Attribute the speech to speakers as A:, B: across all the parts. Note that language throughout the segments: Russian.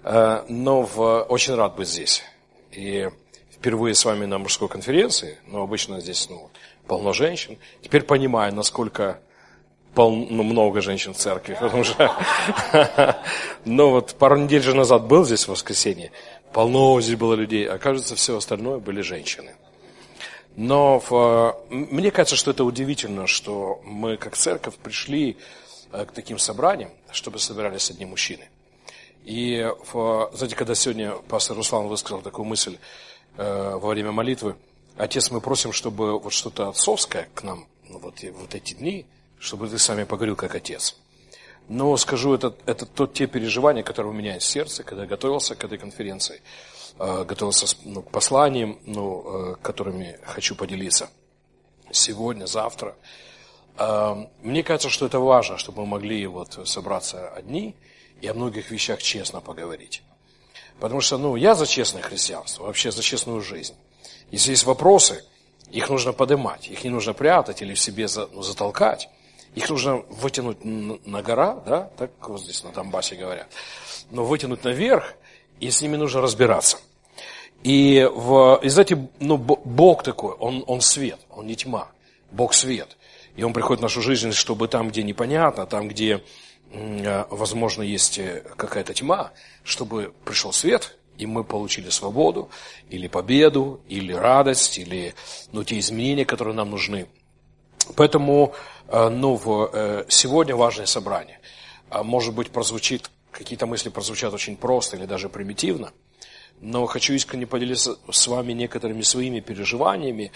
A: Но очень рад быть здесь. И впервые с вами на мужской конференции, но обычно здесь полно женщин. Теперь понимаю, насколько много женщин в церкви, потому что пару недель же назад был здесь в воскресенье, полно здесь было людей, а кажется, все остальное были женщины. Но мне кажется, что это удивительно, что мы как церковь пришли к таким собраниям, чтобы собирались одни мужчины. И, знаете, когда сегодня пастор Руслан высказал такую мысль во время молитвы: Отец, мы просим, чтобы вот что-то отцовское к нам, вот эти дни, чтобы ты с нами поговорил как отец. Но скажу, это те переживания, которые у меня есть в сердце, когда я готовился к этой конференции, готовился к посланиям, которыми хочу поделиться сегодня, завтра. Мне кажется, что это важно, чтобы мы могли собраться одни и о многих вещах честно поговорить. Потому что, я за честное христианство, вообще за честную жизнь. Если есть вопросы, их нужно поднимать, их не нужно прятать или в себе затолкать. Их нужно вытянуть на гора, да, так вот здесь на Донбассе говорят, но вытянуть наверх, и с ними нужно разбираться. И знаете, Бог такой, он свет, он не тьма, Бог свет. И Он приходит в нашу жизнь, чтобы там, где непонятно, там, где, возможно, есть какая-то тьма, чтобы пришел свет, и мы получили свободу, или победу, или радость, или те изменения, которые нам нужны. Поэтому сегодня важное собрание. Может быть, какие-то мысли прозвучат очень просто или даже примитивно, но хочу искренне поделиться с вами некоторыми своими переживаниями,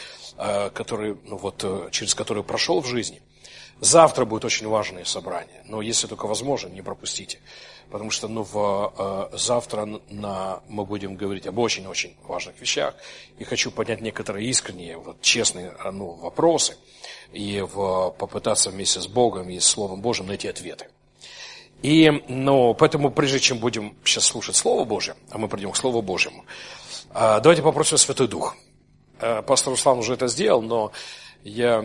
A: через которые прошел в жизни. Завтра будет очень важное собрание, но если только возможно, не пропустите. Потому что завтра мы будем говорить об очень-очень важных вещах. И хочу поднять некоторые искренние, честные вопросы. И попытаться вместе с Богом и с Словом Божьим найти ответы. И, поэтому, прежде чем будем сейчас слушать Слово Божье, а мы придем к Слову Божьему, давайте попросим Святой Дух. Пастор Руслан уже это сделал, но я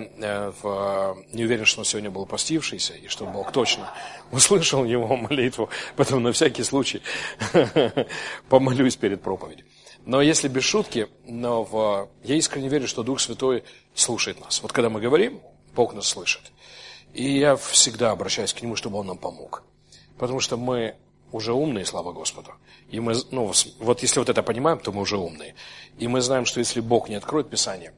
A: не уверен, что он сегодня был постившийся, и что Бог точно услышал его молитву, поэтому на всякий случай помолюсь перед проповедью. Но если без шутки, я искренне верю, что Дух Святой слушает нас. Вот когда мы говорим, Бог нас слышит. И я всегда обращаюсь к Нему, чтобы Он нам помог. Потому что мы уже умные, слава Господу. И мы, если это понимаем, то мы уже умные. И мы знаем, что если Бог не откроет Писание,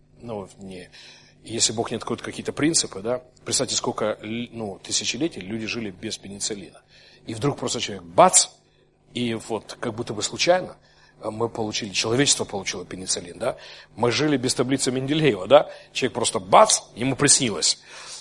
A: если Бог не откроет какие-то принципы, да, представьте, сколько тысячелетий люди жили без пенициллина. И вдруг просто человек бац, и как будто бы случайно человечество получило пенициллин, да. Мы жили без таблицы Менделеева, да. Человек просто бац, ему приснилось.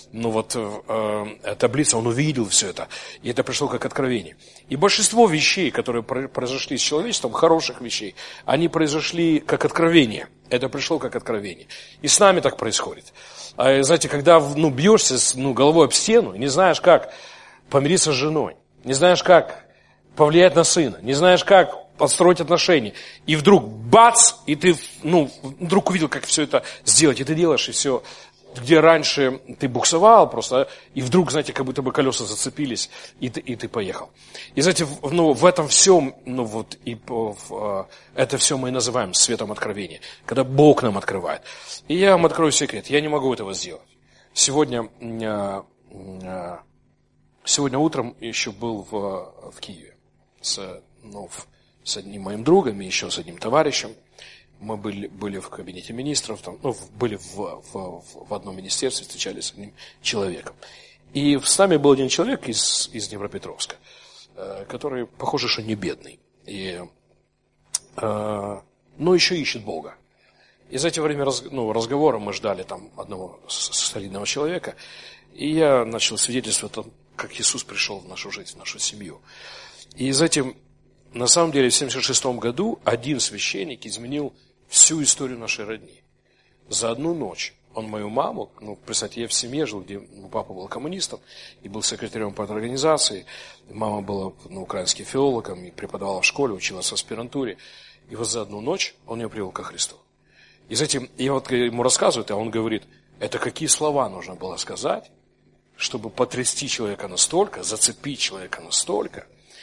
A: Таблица, он увидел все это, и это пришло как откровение. И большинство вещей, которые произошли с человечеством, хороших вещей, они произошли как откровение. Это пришло как откровение. И с нами так происходит. Знаете, когда бьешься головой об стену, не знаешь, как помириться с женой, не знаешь, как повлиять на сына, не знаешь, как построить отношения, и вдруг бац, и ты вдруг увидел, как все это сделать, и ты делаешь, и все. Где раньше ты буксовал просто, и вдруг, знаете, как будто бы колеса зацепились, и ты поехал. И знаете, в этом всем, это все мы и называем светом откровения, когда Бог нам открывает. И я вам открою секрет, я не могу этого сделать. Сегодня утром еще был в Киеве с одним моим другом и еще с одним товарищем. Мы были в кабинете министров, были в одном министерстве, встречались с одним человеком. И с нами был один человек из Днепропетровска, который, похоже, что не бедный. Но еще ищет Бога. И за это время разговора мы ждали там одного солидного человека. И я начал свидетельствовать о том, как Иисус пришел в нашу жизнь, в нашу семью. И затем, на самом деле, в 1976 году один священник изменил всю историю нашей родни. За одну ночь он мою маму, представьте, я в семье жил, где папа был коммунистом и был секретарем парторганизации, мама была украинским филологом и преподавала в школе, училась в аспирантуре. И за одну ночь он ее привел ко Христу. И затем я ему рассказываю, а он говорит, это какие слова нужно было сказать, чтобы потрясти человека настолько, зацепить человека настолько,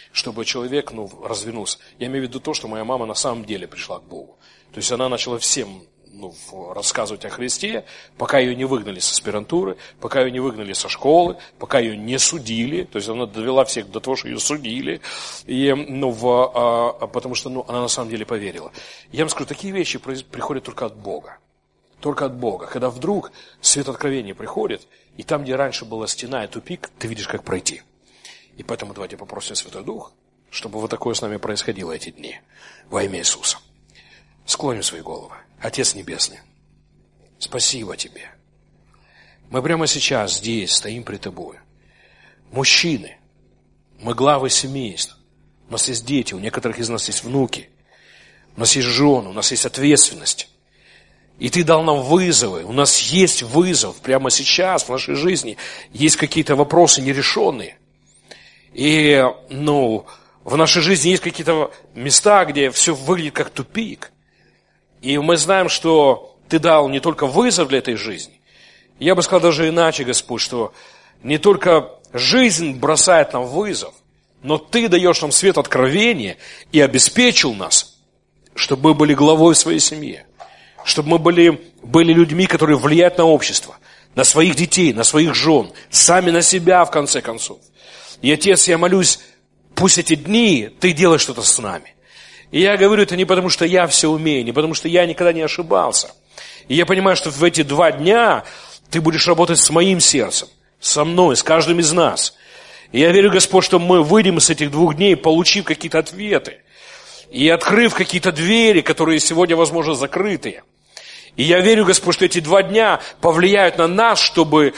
A: чтобы человек, развернулся. Я имею в виду то, что моя мама на самом деле пришла к Богу. То есть она начала всем рассказывать о Христе, пока ее не выгнали с аспирантуры, пока ее не выгнали со школы, пока ее не судили. То есть она довела всех до того, что ее судили. И, потому что она на самом деле поверила. Я вам скажу, такие вещи приходят только от Бога. Только от Бога. Когда вдруг свет откровения приходит, и там, где раньше была стена и тупик, ты видишь, как пройти. И поэтому давайте попросим Святой Дух, чтобы вот такое с нами происходило эти дни. Во имя Иисуса. Склоним свои головы. Отец Небесный, спасибо Тебе. Мы прямо сейчас здесь стоим пред Тобой. Мужчины, мы главы семейств. У нас есть дети, у некоторых из нас есть внуки. У нас есть жены, у нас есть ответственность. И Ты дал нам вызовы. У нас есть вызов прямо сейчас в нашей жизни. Есть какие-то вопросы нерешенные. И, в нашей жизни есть какие-то места, где все выглядит как тупик. И мы знаем, что Ты дал не только вызов для этой жизни. Я бы сказал даже иначе, Господь, что не только жизнь бросает нам вызов, но Ты даешь нам свет откровения и обеспечил нас, чтобы мы были главой в своей семье. Чтобы мы были людьми, которые влияют на общество, на своих детей, на своих жен, сами на себя, в конце концов. И, Отец, я молюсь, пусть эти дни Ты делаешь что-то с нами. И я говорю это не потому, что я все умею, не потому, что я никогда не ошибался. И я понимаю, что в эти 2 дня Ты будешь работать с моим сердцем, со мной, с каждым из нас. И я верю, Господь, что мы выйдем из этих 2 дней, получив какие-то ответы. И открыв какие-то двери, которые сегодня, возможно, закрытые. И я верю, Господь, что эти 2 дня повлияют на нас, чтобы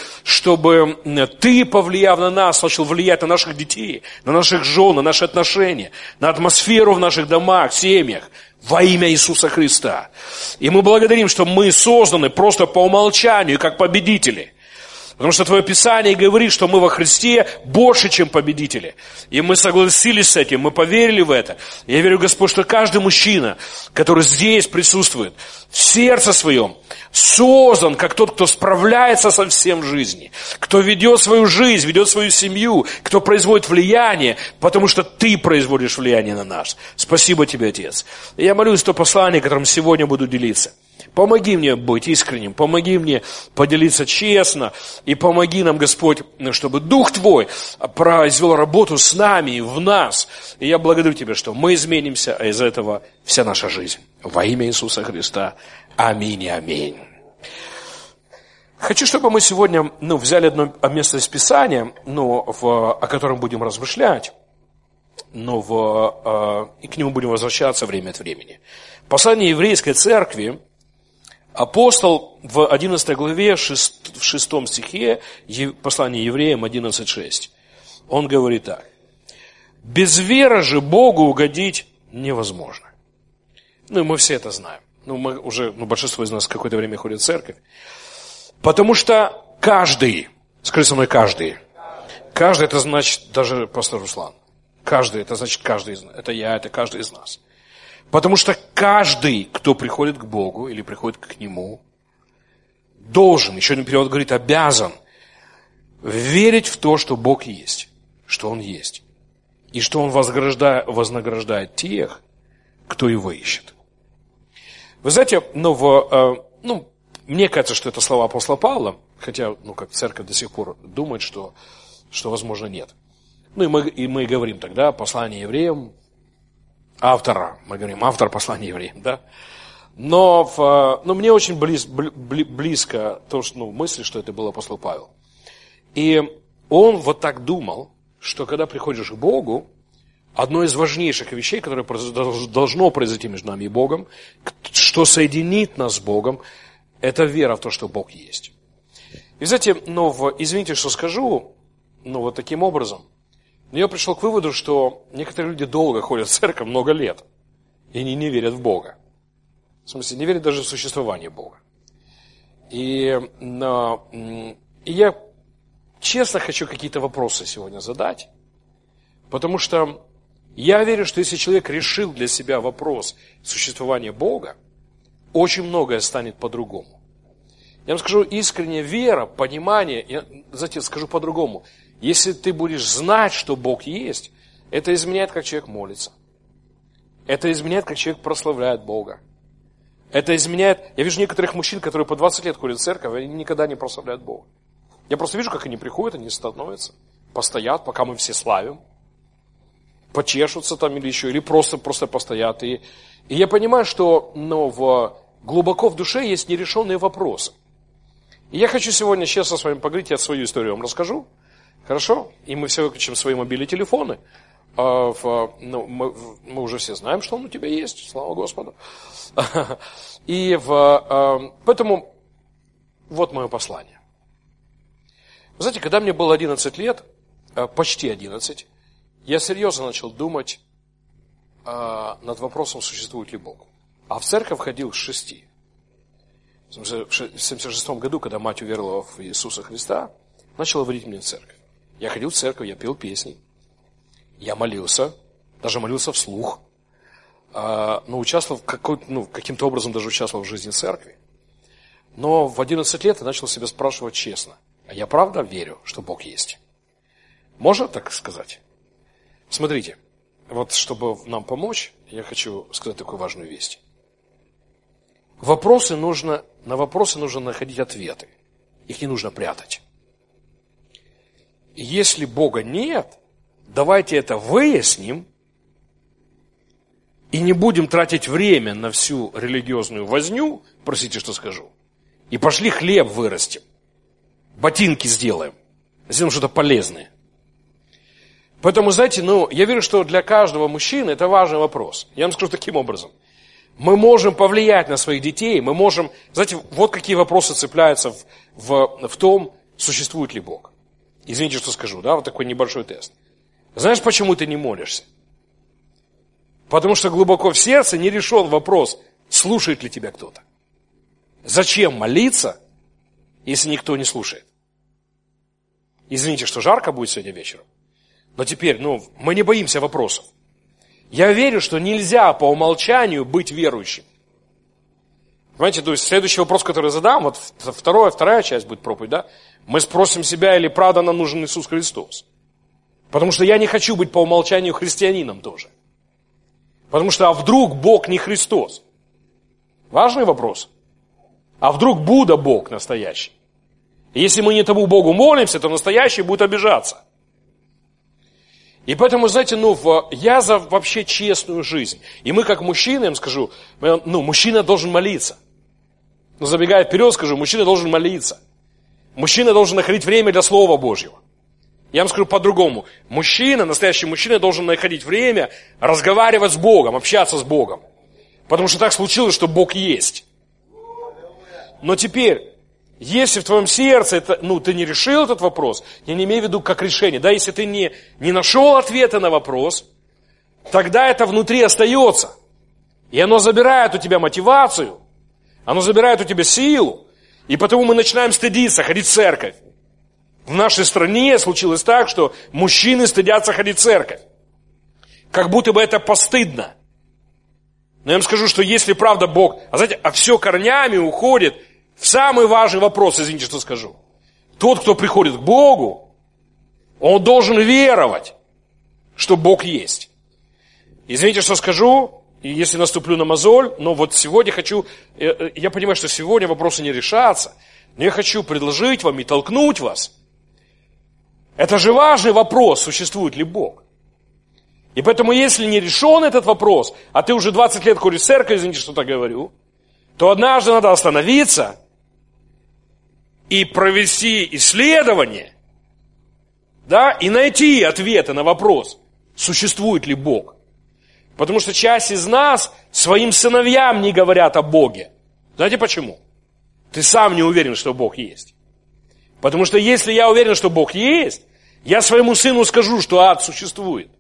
A: Ты, повлияв на нас, начал влиять на наших детей, на наших жен, на наши отношения, на атмосферу в наших домах, семьях, во имя Иисуса Христа. И мы благодарим, что мы созданы просто по умолчанию, как победители. Потому что Твое Писание говорит, что мы во Христе больше, чем победители. И мы согласились с этим, мы поверили в это. Я верю, Господь, что каждый мужчина, который здесь присутствует, в сердце своем создан, как тот, кто справляется со всем в жизни, кто ведет свою жизнь, ведет свою семью, кто производит влияние, потому что Ты производишь влияние на нас. Спасибо Тебе, Отец. И я молюсь то послание, которым сегодня буду делиться. Помоги мне быть искренним, помоги мне поделиться честно, и помоги нам, Господь, чтобы Дух Твой произвел работу с нами и в нас. И я благодарю Тебя, что мы изменимся, а из этого вся наша жизнь. Во имя Иисуса Христа. Аминь и аминь. Хочу, чтобы мы сегодня взяли одно место из Писания, о котором будем размышлять, и к нему будем возвращаться время от времени. Послание еврейской церкви. Апостол в 11 главе, в 6 стихе, послание евреям 11:6, он говорит так. «Без веры же Богу угодить невозможно». И мы все это знаем. Мы уже, большинство из нас какое-то время ходит в церковь. Потому что каждый, скажи со мной, каждый это значит, даже пастор Руслан, каждый, это значит каждый из нас, это я, это каждый из нас. Потому что каждый, кто приходит к Богу или приходит к Нему, должен, еще один перевод говорит, обязан верить в то, что Бог есть, что Он есть. И что Он вознаграждает тех, кто Его ищет. Вы знаете, мне кажется, что это слова апостола Павла, хотя, как церковь до сих пор думает, что возможно, нет. И мы говорим тогда послание евреям, мы говорим, автор послания евреям, да? Но мне очень близко то, что, мысль, что это был апостол Павел. И он вот так думал, что когда приходишь к Богу, одно из важнейших вещей, которое должно произойти между нами и Богом, что соединит нас с Богом, это вера в то, что Бог есть. И знаете, извините, что скажу, вот таким образом, но я пришел к выводу, что некоторые люди долго ходят в церковь, много лет, и они не верят в Бога. В смысле, не верят даже в существование Бога. И я честно хочу какие-то вопросы сегодня задать, потому что я верю, что если человек решил для себя вопрос существования Бога, очень многое станет по-другому. Я вам скажу, искренняя вера, понимание, я, знаете, скажу по-другому. Если ты будешь знать, что Бог есть, Это изменяет, как человек молится. Это изменяет, как человек прославляет Бога. Это изменяет... Я вижу некоторых мужчин, которые по 20 лет ходят в церковь, они никогда не прославляют Бога. Я просто вижу, как они приходят, они становятся, постоят, пока мы все славим, почешутся там или еще, или просто постоят. И я понимаю, что глубоко в душе есть нерешенные вопросы. И я хочу сегодня честно с вами поговорить, я свою историю вам расскажу. Хорошо? И мы все выключим свои мобильные телефоны. Мы уже все знаем, что он у тебя есть, слава Господу. И поэтому вот мое послание. Вы знаете, когда мне было 11 лет, почти 11, я серьезно начал думать над вопросом, существует ли Бог. А в церковь ходил с 6. В 1976 году, когда мать уверовала в Иисуса Христа, начала водить меня в церковь. Я ходил в церковь, я пел песни, я молился, даже молился вслух, но участвовал каким-то образом даже участвовал в жизни церкви. Но в 11 лет я начал себя спрашивать честно, а я правда верю, что Бог есть? Можно так сказать? Смотрите, вот чтобы нам помочь, я хочу сказать такую важную весть. На вопросы нужно находить ответы. Их не нужно прятать. И если Бога нет, давайте это выясним и не будем тратить время на всю религиозную возню, простите, что скажу, и пошли хлеб вырастим, ботинки сделаем что-то полезное. Поэтому, знаете, я верю, что для каждого мужчины это важный вопрос. Я вам скажу таким образом. Мы можем повлиять на своих детей, мы можем... Знаете, вот какие вопросы цепляются в том, существует ли Бог. Извините, что скажу, да, вот такой небольшой тест. Знаешь, почему ты не молишься? Потому что глубоко в сердце не решен вопрос, слушает ли тебя кто-то. Зачем молиться, если никто не слушает? Извините, что жарко будет сегодня вечером. Но теперь, мы не боимся вопросов. Я верю, что нельзя по умолчанию быть верующим. Понимаете, то есть следующий вопрос, который я задам, вот вторая часть будет проповедь, да? Мы спросим себя, или правда нам нужен Иисус Христос. Потому что я не хочу быть по умолчанию христианином тоже. Потому что, а вдруг Бог не Христос? Важный вопрос. А вдруг Будда Бог настоящий? И если мы не тому Богу молимся, то настоящий будет обижаться. И поэтому, знаете, я за вообще честную жизнь. И мы, как мужчины, я вам скажу, мужчина должен молиться. Забегая вперед, скажу, мужчина должен молиться. Мужчина должен находить время для Слова Божьего. Я вам скажу по-другому. Настоящий мужчина должен находить время разговаривать с Богом, общаться с Богом. Потому что так случилось, что Бог есть. Но теперь, если в твоем сердце ты не решил этот вопрос, я не имею в виду как решение, да, если ты не нашел ответа на вопрос, тогда это внутри остается. И оно забирает у тебя мотивацию, оно забирает у тебя силу, и потому мы начинаем стыдиться, ходить в церковь. В нашей стране случилось так, что мужчины стыдятся ходить в церковь. Как будто бы это постыдно. Но я вам скажу, что если правда Бог, все корнями уходит в самый важный вопрос, извините, что скажу. Тот, кто приходит к Богу, он должен веровать, что Бог есть. Извините, что скажу, и если наступлю на мозоль, но вот сегодня я понимаю, что сегодня вопросы не решатся, но я хочу предложить вам и толкнуть вас. Это же важный вопрос, существует ли Бог. И поэтому, если не решен этот вопрос, а ты уже 20 лет ходишь в церковь, извините, что так говорю, то однажды надо остановиться и провести исследование, да, и найти ответы на вопрос, существует ли Бог. Потому что часть из нас своим сыновьям не говорят о Боге. Знаете почему? Ты сам не уверен, что Бог есть. Потому что если я уверен, что Бог есть, я своему сыну скажу, что ад существует.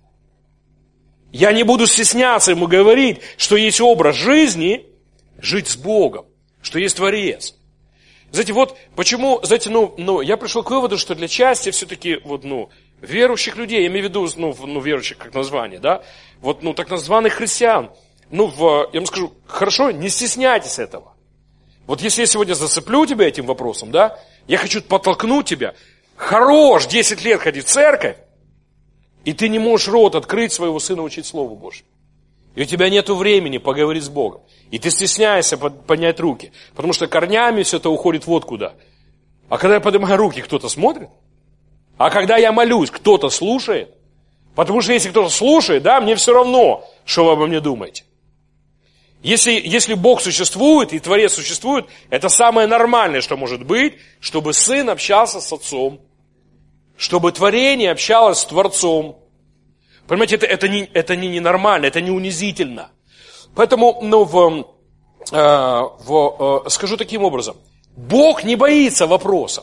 A: Я не буду стесняться ему говорить, что есть образ жизни, жить с Богом, что есть Творец. Знаете, вот почему, я пришел к выводу, что для части все-таки, верующих людей, я имею в виду, верующих как название, да, так названных христиан, я вам скажу, хорошо, не стесняйтесь этого. Вот если я сегодня зацеплю тебя этим вопросом, да, я хочу подтолкнуть тебя, хорош 10 лет ходить в церковь, И ты не можешь рот открыть своего сына учить Слову Божьему. И у тебя нет времени поговорить с Богом. И ты стесняешься поднять руки. Потому что корнями все это уходит вот куда. А когда я поднимаю руки, кто-то смотрит? А когда я молюсь, кто-то слушает? Потому что если кто-то слушает, да, мне все равно, что вы обо мне думаете. Если Бог существует и Творец существует, это самое нормальное, что может быть, чтобы Сын общался с Отцом. Чтобы творение общалось с Творцом. Понимаете, это не ненормально, это не унизительно. Поэтому, скажу таким образом. Бог не боится вопросов.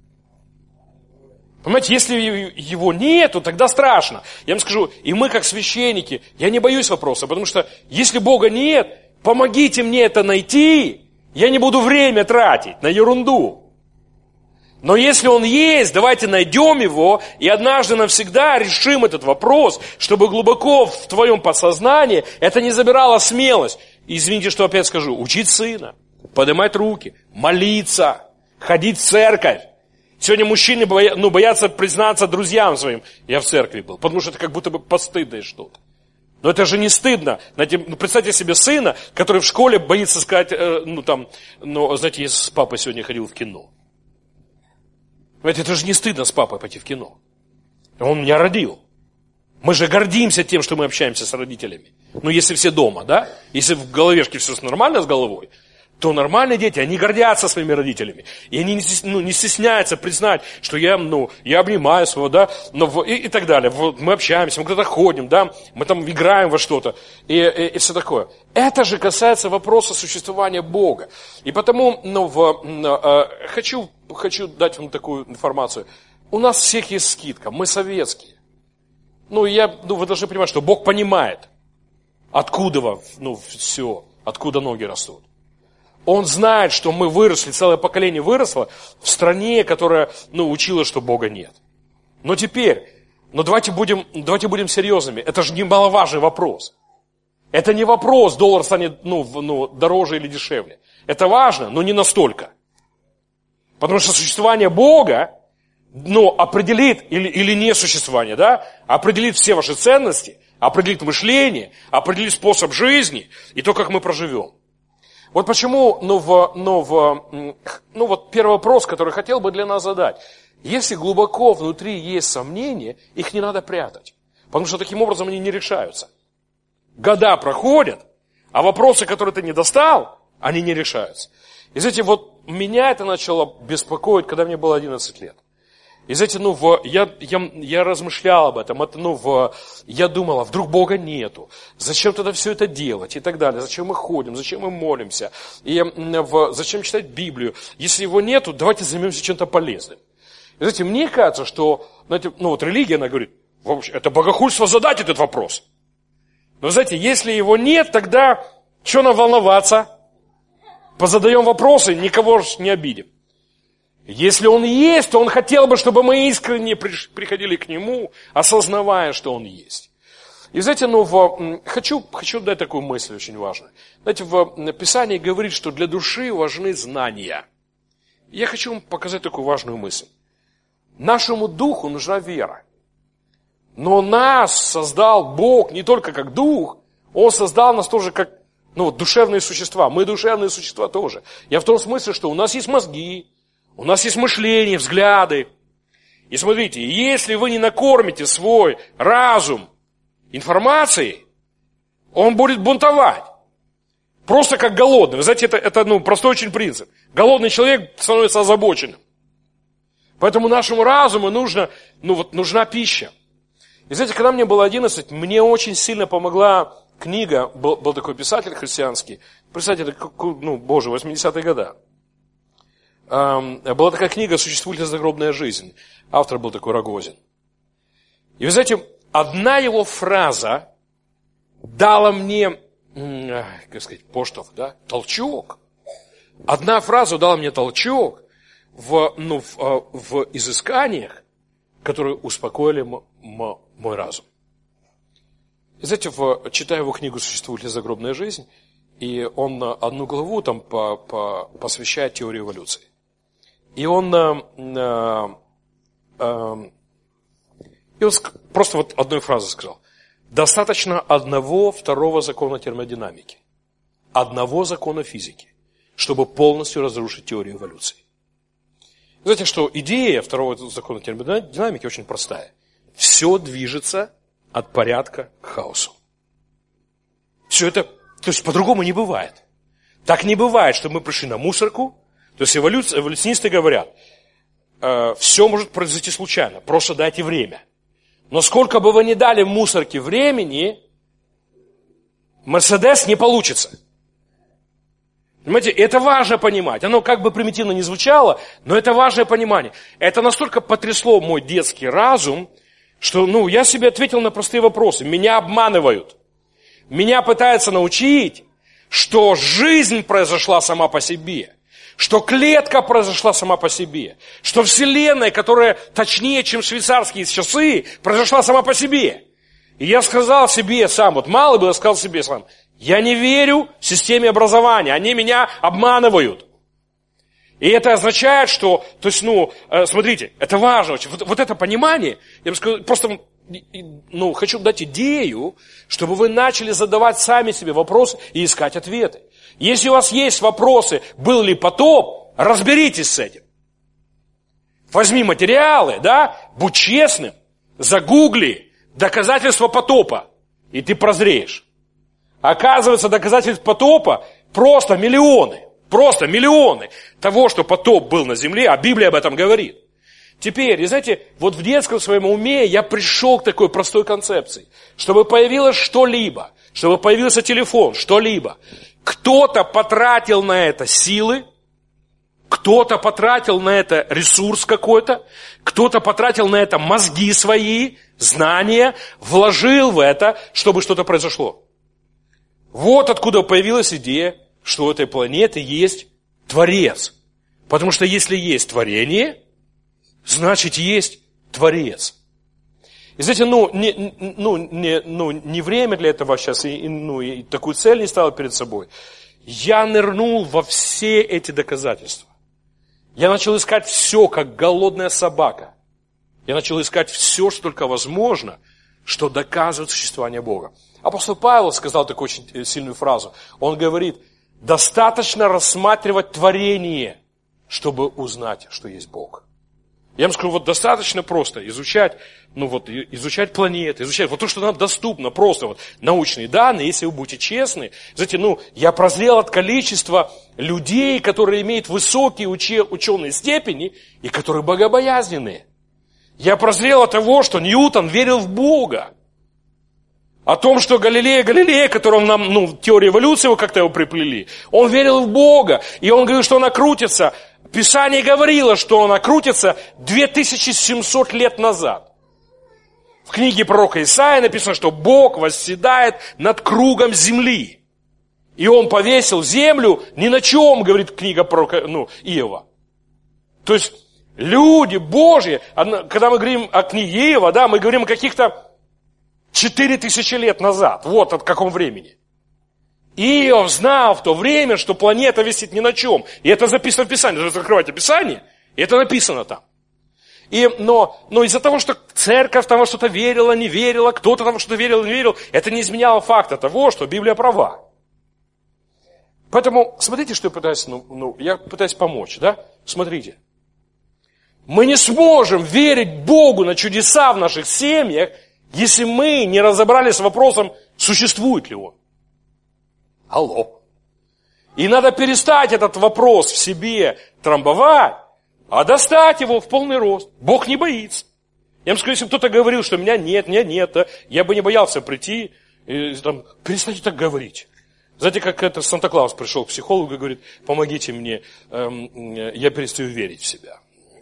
A: Понимаете, если его нету, тогда страшно. Я вам скажу, и мы как священники, я не боюсь вопроса, потому что если Бога нет, помогите мне это найти, я не буду время тратить на ерунду. Но если Он есть, давайте найдем Его и однажды навсегда решим этот вопрос, чтобы глубоко в твоем подсознании это не забирало смелость. Извините, что опять скажу, учить сына, поднимать руки, молиться, ходить в церковь. Сегодня мужчины боятся признаться друзьям своим, я в церкви был, потому что это как будто бы постыдное что-то. Но это же не стыдно. Знаете, представьте себе сына, который в школе боится сказать, знаете, я с папой сегодня ходил в кино. Это же не стыдно с папой пойти в кино. Он меня родил. Мы же гордимся тем, что мы общаемся с родителями. Ну, если все дома, да? Если в головешке все нормально с головой, то нормальные дети, они гордятся своими родителями. И они не стесняются признать, что я обнимаю своего, да, и так далее. Вот мы общаемся, мы куда-то ходим, да, мы там играем во что-то, и все такое. Это же касается вопроса существования Бога. И потому хочу дать вам такую информацию. У нас всех есть скидка, мы советские. Вы должны понимать, что Бог понимает, откуда все, откуда ноги растут. Он знает, что мы выросли, целое поколение выросло в стране, которая, учила, что Бога нет. Но давайте будем серьезными. Это же немаловажный вопрос. Это не вопрос, доллар станет, дороже или дешевле. Это важно, но не настолько. Потому что существование Бога, определит, или несуществование, да, определит все ваши ценности, определит мышление, определит способ жизни и то, как мы проживем. Вот почему, первый вопрос, который хотел бы для нас задать. Если глубоко внутри есть сомнения, их не надо прятать. Потому что таким образом они не решаются. Года проходят, а вопросы, которые ты не достал, они не решаются. И знаете, вот меня это начало беспокоить, когда мне было 11 лет. И знаете, я размышлял об этом, я думал, а вдруг Бога нету, зачем тогда все это делать и так далее, зачем мы ходим, зачем мы молимся, и зачем читать Библию, если Его нету, давайте займемся чем-то полезным. И знаете, мне кажется, что, религия, она говорит, вообще, это богохульство задать этот вопрос. Но знаете, если Его нет, тогда что нам волноваться? Позадаем вопросы, никого не обидим. Если Он есть, то Он хотел бы, чтобы мы искренне приходили к Нему, осознавая, что Он есть. И знаете, хочу дать такую мысль очень важную. Знаете, в Писании говорит, что для души важны знания. Я хочу вам показать такую важную мысль. Нашему духу нужна вера. Но нас создал Бог не только как дух, Он создал нас тоже как душевные существа. Мы душевные существа тоже. Я в том смысле, что у нас есть мозги, у нас есть мышление, взгляды. И смотрите, если вы не накормите свой разум информацией, он будет бунтовать. Просто как голодный. Вы знаете, это простой очень принцип. Голодный человек становится озабоченным. Поэтому нашему разуму нужна пища. И знаете, когда мне было 11, мне очень сильно помогла книга, был такой писатель христианский, представьте, 80-е годы. Была такая книга «Существует ли загробная жизнь?». Автор был такой Рогозин. И вы знаете, одна его фраза дала мне, поштовх, да, толчок. Одна фраза дала мне толчок в изысканиях, которые успокоили мой разум. И знаете, читая его книгу «Существует ли загробная жизнь?», и он одну главу там посвящает теории эволюции. И он И он просто вот одной фразой сказал. Достаточно второго закона термодинамики, одного закона физики, чтобы полностью разрушить теорию эволюции. Знаете, что идея второго закона термодинамики очень простая. Все движется от порядка к хаосу. Все это, то есть по-другому не бывает. Так не бывает, что мы пришли на мусорку. То есть эволюционисты говорят, все может произойти случайно, просто дайте время. Но сколько бы вы ни дали мусорке времени, Мерседес не получится. Понимаете, это важно понимать. Оно как бы примитивно не звучало, но это важное понимание. Это настолько потрясло мой детский разум, что я себе ответил на простые вопросы. Меня обманывают. Меня пытаются научить, что жизнь произошла сама по себе. Что клетка произошла сама по себе. Что Вселенная, которая точнее, чем швейцарские часы, произошла сама по себе. И я сказал себе сам, вот мало было, сказал себе сам, я не верю системе образования, они меня обманывают. И это означает, что, то есть, смотрите, это важно, вот это понимание, я бы сказал, просто, хочу дать идею, чтобы вы начали задавать сами себе вопросы и искать ответы. Если у вас есть вопросы, был ли потоп, разберитесь с этим. Возьми материалы, будь честным, загугли доказательства потопа, и ты прозреешь. Оказывается, доказательств потопа просто миллионы того, что потоп был на земле, а Библия об этом говорит. Теперь, и знаете, вот в детском своем уме я пришел к такой простой концепции, чтобы появилось что-либо, чтобы появился телефон, что-либо. Кто-то потратил на это силы, кто-то потратил на это ресурс какой-то, кто-то потратил на это мозги свои, знания, вложил в это, чтобы что-то произошло. Вот откуда появилась идея, что у этой планеты есть Творец. Потому что если есть творение, значит есть Творец. И знаете, не время для этого сейчас, и такую цель не ставил перед собой. Я нырнул во все эти доказательства. Я начал искать все, как голодная собака. Я начал искать все, что только возможно, что доказывает существование Бога. Апостол Павел сказал такую очень сильную фразу. Он говорит, достаточно рассматривать творение, чтобы узнать, что есть Бог. Я вам скажу, достаточно просто изучать, изучать планеты, изучать то, что нам доступно, просто научные данные, если вы будете честны. Знаете, я прозрел от количества людей, которые имеют высокие ученые степени и которые богобоязненные. Я прозрел от того, что Ньютон верил в Бога. О том, что Галилей, которому нам, теория эволюции, как-то его приплели, он верил в Бога, и он говорил, что она крутится. Писание говорило, что она крутится 2700 лет назад. В книге пророка Исаия написано, что Бог восседает над кругом земли. И он повесил землю ни на чем, говорит книга пророка Иова. То есть люди Божьи, когда мы говорим о книге Иова, мы говорим о каких-то 4000 лет назад. Вот от каком времени. Иов знал в то время, что планета висит ни на чем. И это записано в Писании. Вы открываете Писание, и это написано там. Но из-за того, что церковь там во что-то верила, не верила, кто-то там во что-то верил, не верил, это не изменяло факта того, что Библия права. Поэтому, смотрите, что я пытаюсь, я пытаюсь помочь, Смотрите. Мы не сможем верить Богу на чудеса в наших семьях, если мы не разобрались с вопросом, существует ли Он. Алло. И надо перестать этот вопрос в себе трамбовать, а достать его в полный рост. Бог не боится. Я вам скажу, если кто-то говорил, что меня нет, я бы не боялся прийти и перестаньте так говорить. Знаете, как это Санта-Клаус пришел к психологу и говорит, помогите мне, я перестаю верить в себя.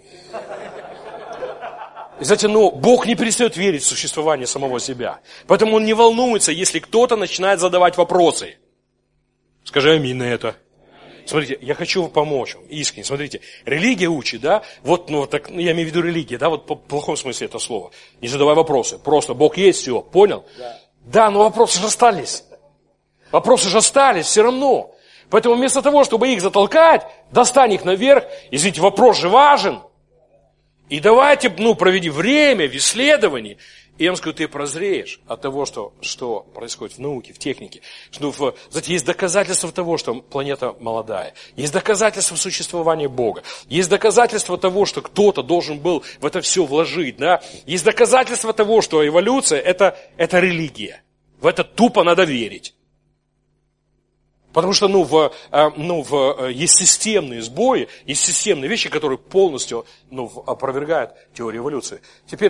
A: И знаете, Бог не перестает верить в существование самого себя. Поэтому Он не волнуется, если кто-то начинает задавать вопросы. Скажи аминь на это. Смотрите, я хочу помочь вам, искренне. Смотрите, религия учит, так, я имею в виду религия, по плохом смысле это слово. Не задавай вопросы, просто Бог есть, все, понял? Да, но вопросы же остались. Вопросы же остались все равно. Поэтому вместо того, чтобы их затолкать, достань их наверх, извините, вопрос же важен. И давайте, проведи время в исследовании. И я вам скажу, ты прозреешь от того, что происходит в науке, в технике. Знаете, есть доказательства того, что планета молодая. Есть доказательства существования Бога. Есть доказательства того, что кто-то должен был в это все вложить. Да? Есть доказательства того, что эволюция это религия. В это тупо надо верить. Потому что есть системные сбои, есть системные вещи, которые полностью опровергают теорию эволюции. Теперь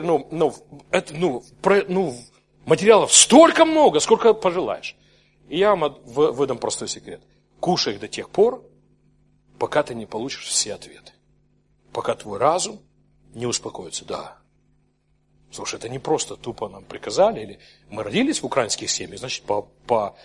A: материалов столько много, сколько пожелаешь. И я вам выдам простой секрет. Кушай их до тех пор, пока ты не получишь все ответы. Пока твой разум не успокоится. Да. Слушай, это не просто тупо нам приказали, или мы родились в украинских семьях, значит, по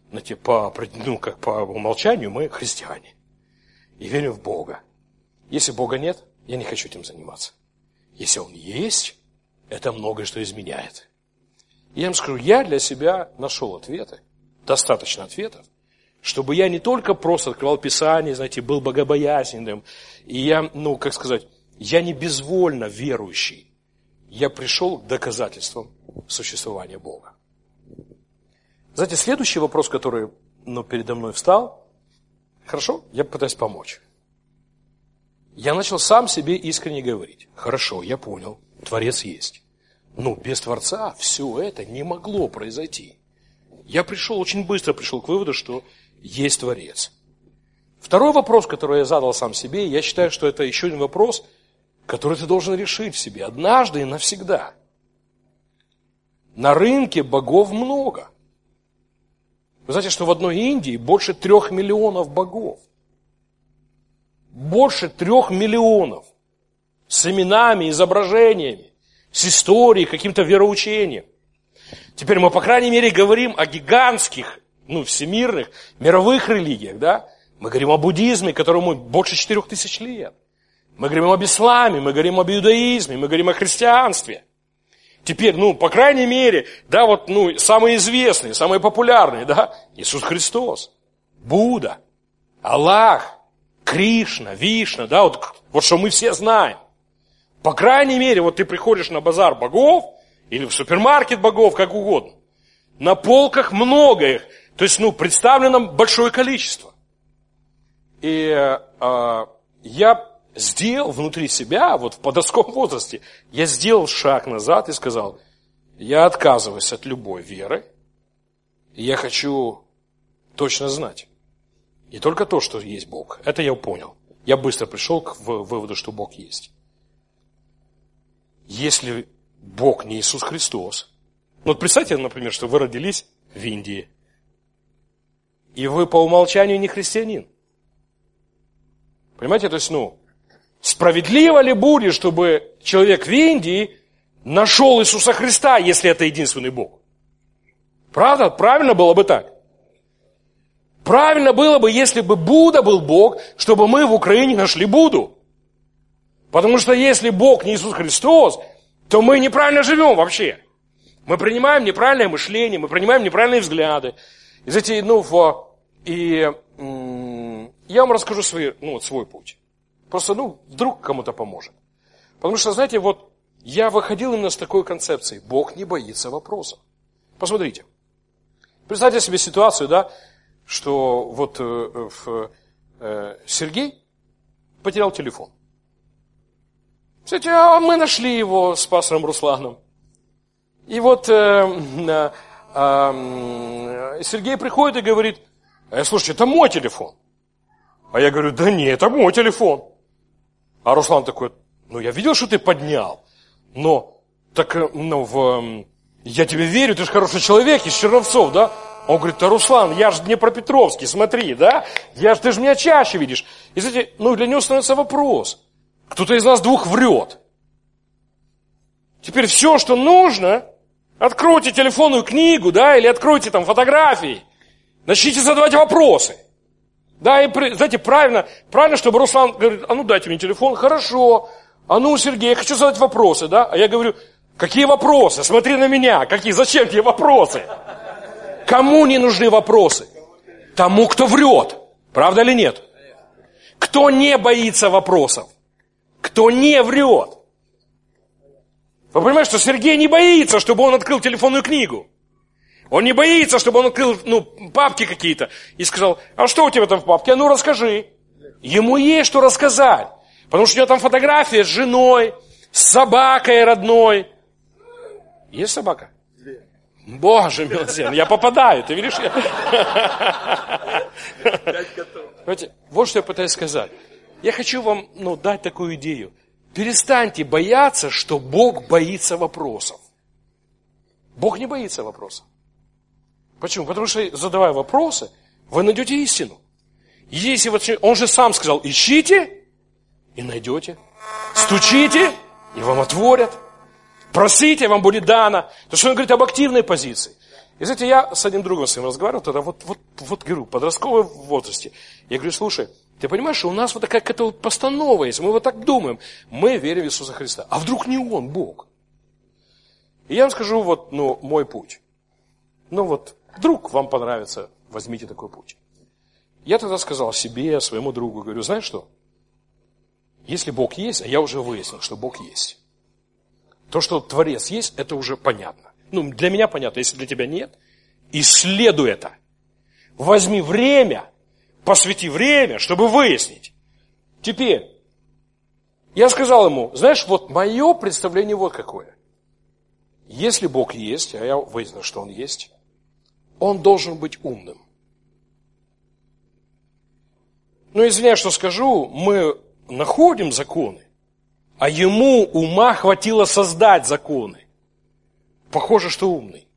A: умолчанию мы христиане. И верим в Бога. Если Бога нет, я не хочу этим заниматься. Если Он есть, это многое что изменяет. И я вам скажу, я для себя нашел ответы, достаточно ответов, чтобы я не только просто открывал Писание, знаете, был богобоязненным, и я, я не безвольно верующий. Я пришел к доказательствам существования Бога. Знаете, следующий вопрос, который передо мной встал, хорошо, я пытаюсь помочь. Я начал сам себе искренне говорить. Хорошо, я понял, Творец есть. Но без Творца все это не могло произойти. Я очень быстро пришел к выводу, что есть Творец. Второй вопрос, который я задал сам себе, я считаю, что это еще один вопрос, который ты должен решить в себе однажды и навсегда. На рынке богов много. Вы знаете, что в одной Индии больше 3 миллионов богов. Больше 3 миллионов. С именами, изображениями, с историей, каким-то вероучением. Теперь мы, по крайней мере, говорим о гигантских, всемирных, мировых религиях, да? Мы говорим о буддизме, которому больше 4000 лет. Мы говорим об исламе, мы говорим об иудаизме, мы говорим о христианстве. Теперь, по крайней мере, да, самые известные, самые популярные, да, Иисус Христос, Будда, Аллах, Кришна, Вишна, да, вот что мы все знаем. По крайней мере, ты приходишь на базар богов, или в супермаркет богов, как угодно. На полках много их, то есть, представлено большое количество. И я сделал внутри себя, в подростковом возрасте, я сделал шаг назад и сказал, я отказываюсь от любой веры, и я хочу точно знать. Не только то, что есть Бог, это я понял. Я быстро пришел к выводу, что Бог есть. Если Бог не Иисус Христос, представьте, например, что вы родились в Индии, и вы по умолчанию не христианин. Понимаете, то есть, справедливо ли будет, чтобы человек в Индии нашел Иисуса Христа, если это единственный Бог? Правда? Правильно было бы так? Правильно было бы, если бы Будда был Бог, чтобы мы в Украине нашли Будду. Потому что если Бог не Иисус Христос, то мы неправильно живем вообще. Мы принимаем неправильное мышление, мы принимаем неправильные взгляды. И знаете, я вам расскажу свой путь. Просто, вдруг кому-то поможет. Потому что, знаете, я выходил именно с такой концепцией. Бог не боится вопросов. Посмотрите. Представьте себе ситуацию, да, что Сергей потерял телефон. Кстати, мы нашли его с пастором Русланом. И Сергей приходит и говорит, слушайте, это мой телефон. А я говорю, да нет, это мой телефон. А Руслан такой, я видел, что ты поднял. Я тебе верю, ты же хороший человек из Черновцов, да? Он говорит, да, Руслан, я же Днепропетровский, смотри, да? Ты же меня чаще видишь. И знаете, для него становится вопрос. Кто-то из нас двух врет. Теперь все, что нужно, откройте телефонную книгу, да, или откройте там фотографии. Начните задавать вопросы. Да, и, знаете, правильно, чтобы Руслан говорит, дайте мне телефон, хорошо. Сергей, я хочу задать вопросы, да? А я говорю, какие вопросы? Смотри на меня, зачем тебе вопросы? Кому не нужны вопросы? Тому, кто врет. Правда или нет? Кто не боится вопросов? Кто не врет? Вы понимаете, что Сергей не боится, чтобы он открыл телефонную книгу. Он не боится, чтобы он открыл, папки какие-то и сказал, а что у тебя там в папке? А ну расскажи. Ему есть что рассказать. Потому что у него там фотография с женой, с собакой родной. Есть собака? Боже милосердный, я попадаю, ты видишь? Вот что я пытаюсь сказать. Я хочу вам дать такую идею. Перестаньте бояться, что Бог боится вопросов. Бог не боится вопросов. Почему? Потому что, задавая вопросы, вы найдете истину. Если он же сам сказал, ищите и найдете. Стучите, и вам отворят. Просите, вам будет дано. То, что он говорит об активной позиции. И знаете, я с одним другом своим разговаривал, тогда вот говорю, в подростковом возрасте. Я говорю, слушай, ты понимаешь, что у нас вот такая какая-то постанова есть, мы вот так думаем, мы верим в Иисуса Христа. А вдруг не Он, Бог? И я вам скажу мой путь. Вдруг вам понравится, возьмите такой путь. Я тогда сказал себе, своему другу, говорю, знаешь что? Если Бог есть, а я уже выяснил, что Бог есть. То, что Творец есть, это уже понятно. Для меня понятно, если для тебя нет, исследуй это. Возьми время, посвяти время, чтобы выяснить. Теперь, я сказал ему, знаешь, мое представление вот какое. Если Бог есть, а я выяснил, что Он есть, Он должен быть умным. Извиняюсь, что скажу, мы находим законы, а Ему ума хватило создать законы. Похоже, что умный.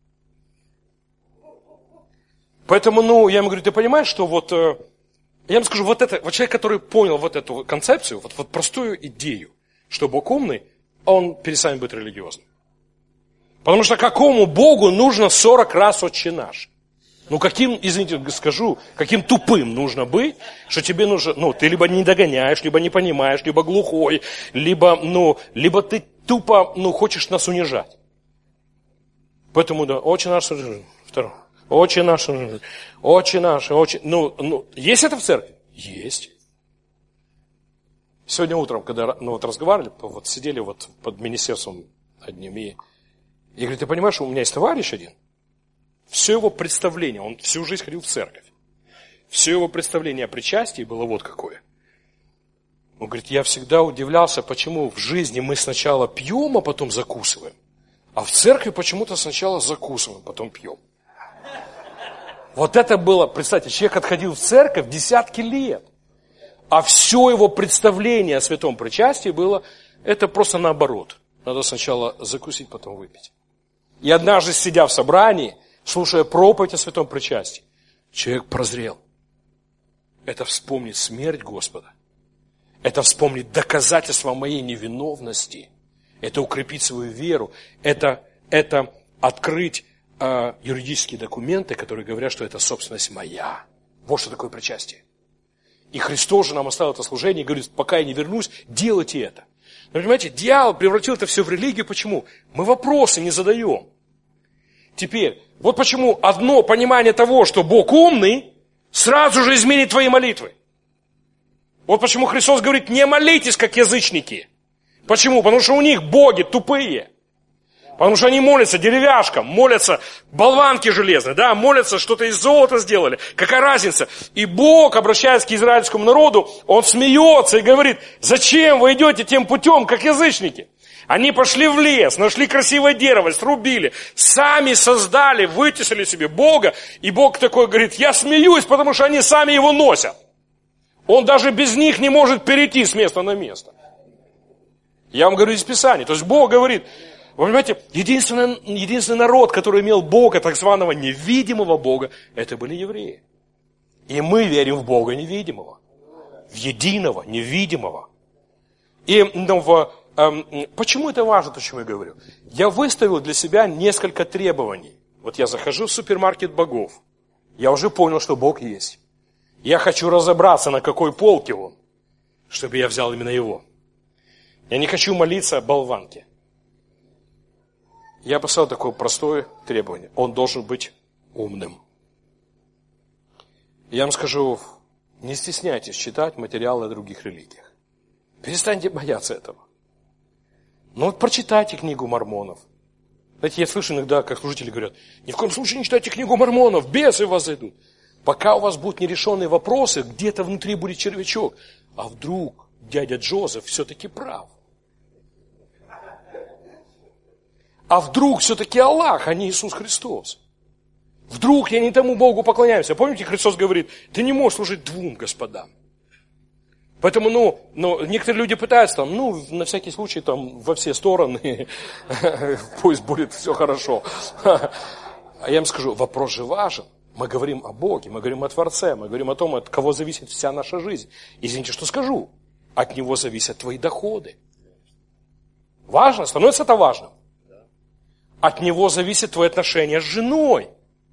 A: Поэтому, я ему говорю, ты понимаешь, что я ему скажу, человек, который понял эту концепцию, простую идею, что Бог умный, он перестанет быть религиозным. Потому что какому Богу нужно 40 раз «Отче наш»? Каким, извините, скажу, каким тупым нужно быть, что тебе нужно, ты либо не догоняешь, либо не понимаешь, либо глухой, либо ты тупо, хочешь нас унижать. Поэтому, «Отче наш», второе, «Отче наш», «Отче наш», «Отче». Есть это в церкви? Есть. Сегодня утром, когда разговаривали, сидели под министерством одним, и я говорю, ты понимаешь, у меня есть товарищ один, все его представление, он всю жизнь ходил в церковь, все его представление о причастии было вот какое. Он говорит, я всегда удивлялся, почему в жизни мы сначала пьем, а потом закусываем, а в церкви почему-то сначала закусываем, потом пьем. Это было, представьте, человек отходил в церковь десятки лет, а все его представление о святом причастии было, это просто наоборот. Надо сначала закусить, потом выпить. И однажды, сидя в собрании, слушая проповедь о святом причастии, человек прозрел. Это вспомнить смерть Господа. Это вспомнить доказательства моей невиновности. Это укрепить свою веру. Это открыть юридические документы, которые говорят, что это собственность моя. Вот что такое причастие. И Христос же нам оставил это служение и говорит, пока я не вернусь, делайте это. Но понимаете, дьявол превратил это все в религию. Почему? Мы вопросы не задаем. Теперь, почему одно понимание того, что Бог умный, сразу же изменит твои молитвы. Почему Христос говорит, не молитесь, как язычники. Почему? Потому что у них боги тупые. Потому что они молятся деревяшкам, молятся болванки железные, молятся, что-то из золота сделали. Какая разница? И Бог, обращаясь к израильскому народу, Он смеется и говорит, зачем вы идете тем путем, как язычники? Они пошли в лес, нашли красивое дерево, срубили, сами создали, вытесали себе Бога. И Бог такой говорит, я смеюсь, потому что они сами его носят. Он даже без них не может перейти с места на место. Я вам говорю из Писания. То есть Бог говорит, вы понимаете, единственный народ, который имел Бога, так званого невидимого Бога, это были евреи. И мы верим в Бога невидимого. В единого, невидимого. И почему это важно, то, о чем я говорю? Я выставил для себя несколько требований. Я захожу в супермаркет богов. Я уже понял, что Бог есть. Я хочу разобраться, на какой полке Он, чтобы я взял именно Его. Я не хочу молиться болванке. Я поставил такое простое требование. Он должен быть умным. Я вам скажу, не стесняйтесь читать материалы о других религиях. Перестаньте бояться этого. Ну вот прочитайте книгу Мормонов. Знаете, я слышу иногда, как служители говорят, ни в коем случае не читайте книгу Мормонов, бесы вас зайдут. Пока у вас будут нерешенные вопросы, где-то внутри будет червячок. А вдруг дядя Джозеф все-таки прав? А вдруг все-таки Аллах, а не Иисус Христос? Вдруг я не тому Богу поклоняюсь. Помните, Христос говорит, ты не можешь служить двум господам. Поэтому, некоторые люди пытаются на всякий случай, во все стороны, пусть будет все хорошо. А я им скажу, вопрос же важен. Мы говорим о Боге, мы говорим о Творце, мы говорим о том, от кого зависит вся наша жизнь. Извините, что скажу. От Него зависят твои доходы. Важно? Становится это важным? От Него зависит твои отношения с женой.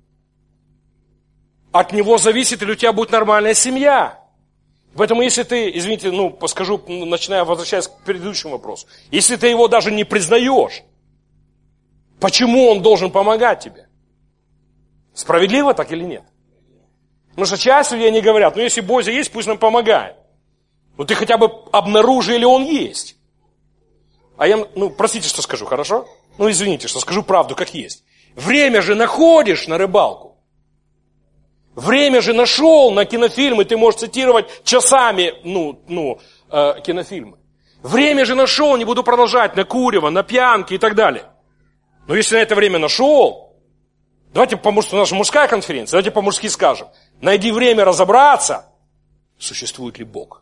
A: От Него зависит, или у тебя будет нормальная семья. Поэтому, если ты, извините, скажу, возвращаясь к предыдущему вопросу, если ты Его даже не признаешь, почему Он должен помогать тебе? Справедливо так или нет? Потому что часто люди не говорят, если Божий есть, пусть нам помогает. Ты хотя бы обнаружи, или Он есть. А я, простите, что скажу, хорошо? Извините, что скажу правду, как есть. Время же находишь на рыбалку. Время же нашел на кинофильмы, ты можешь цитировать часами, кинофильмы. Время же нашел, не буду продолжать, на курево, на пьянки и так далее. Но если на это время нашел, давайте по-мужски, у нас же мужская конференция, давайте по-мужски скажем. Найди время разобраться, существует ли Бог.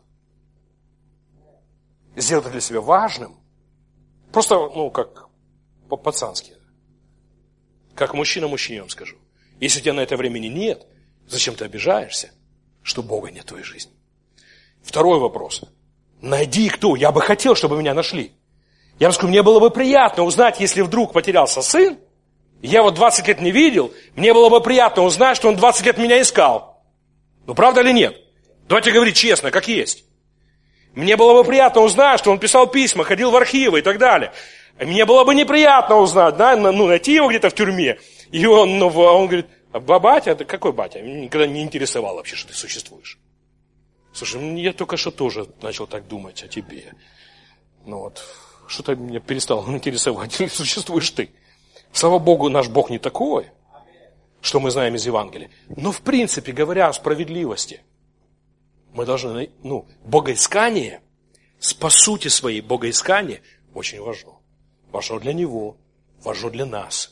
A: Сделай это для себя важным. Просто, как по-пацански. Как мужчина мужчине вам скажу. Если у тебя на это времени нет, зачем ты обижаешься, что Бога нет в твоей жизни? Второй вопрос. Найди кто? Я бы хотел, чтобы меня нашли. Я вам скажу, мне было бы приятно узнать, если вдруг потерялся сын, я 20 лет не видел, мне было бы приятно узнать, что он 20 лет меня искал. Правда или нет? Давайте говорить честно, как есть. Мне было бы приятно узнать, что он писал письма, ходил в архивы и так далее. Мне было бы неприятно узнать, найти его где-то в тюрьме. И он говорит, батя, да какой батя? Меня никогда не интересовало вообще, что ты существуешь. Слушай, я только что тоже начал так думать о тебе. Что-то меня перестало интересовать, или существуешь ты. Слава Богу, наш Бог не такой, что мы знаем из Евангелия. Но в принципе, говоря о справедливости, мы должны, богоискание, по сути своей богоискание очень важно. Важно для Него, важно для нас.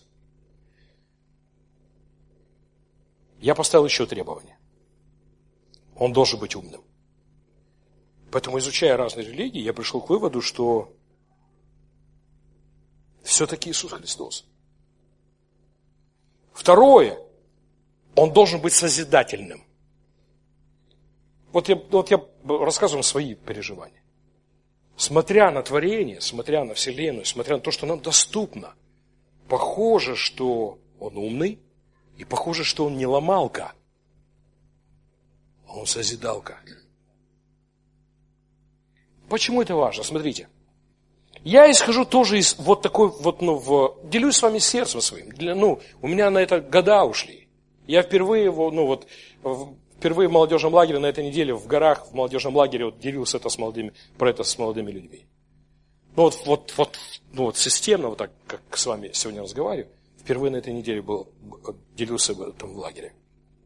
A: Я поставил еще требования. Он должен быть умным. Поэтому, изучая разные религии, я пришел к выводу, что все-таки Иисус Христос. Второе, Он должен быть созидательным. Вот я рассказываю свои переживания. Смотря на творение, смотря на Вселенную, смотря на то, что нам доступно, похоже, что Он умный, и похоже, что Он не ломалка, а Он созидалка. Почему это важно? Смотрите. Я исхожу тоже из делюсь с вами сердцем своим. У меня на это года ушли. Я впервые впервые в молодежном лагере на этой неделе в горах, в молодежном лагере делился про это с молодыми людьми. Системно, так как с вами сегодня разговариваю, впервые на этой неделе делился в этом лагере.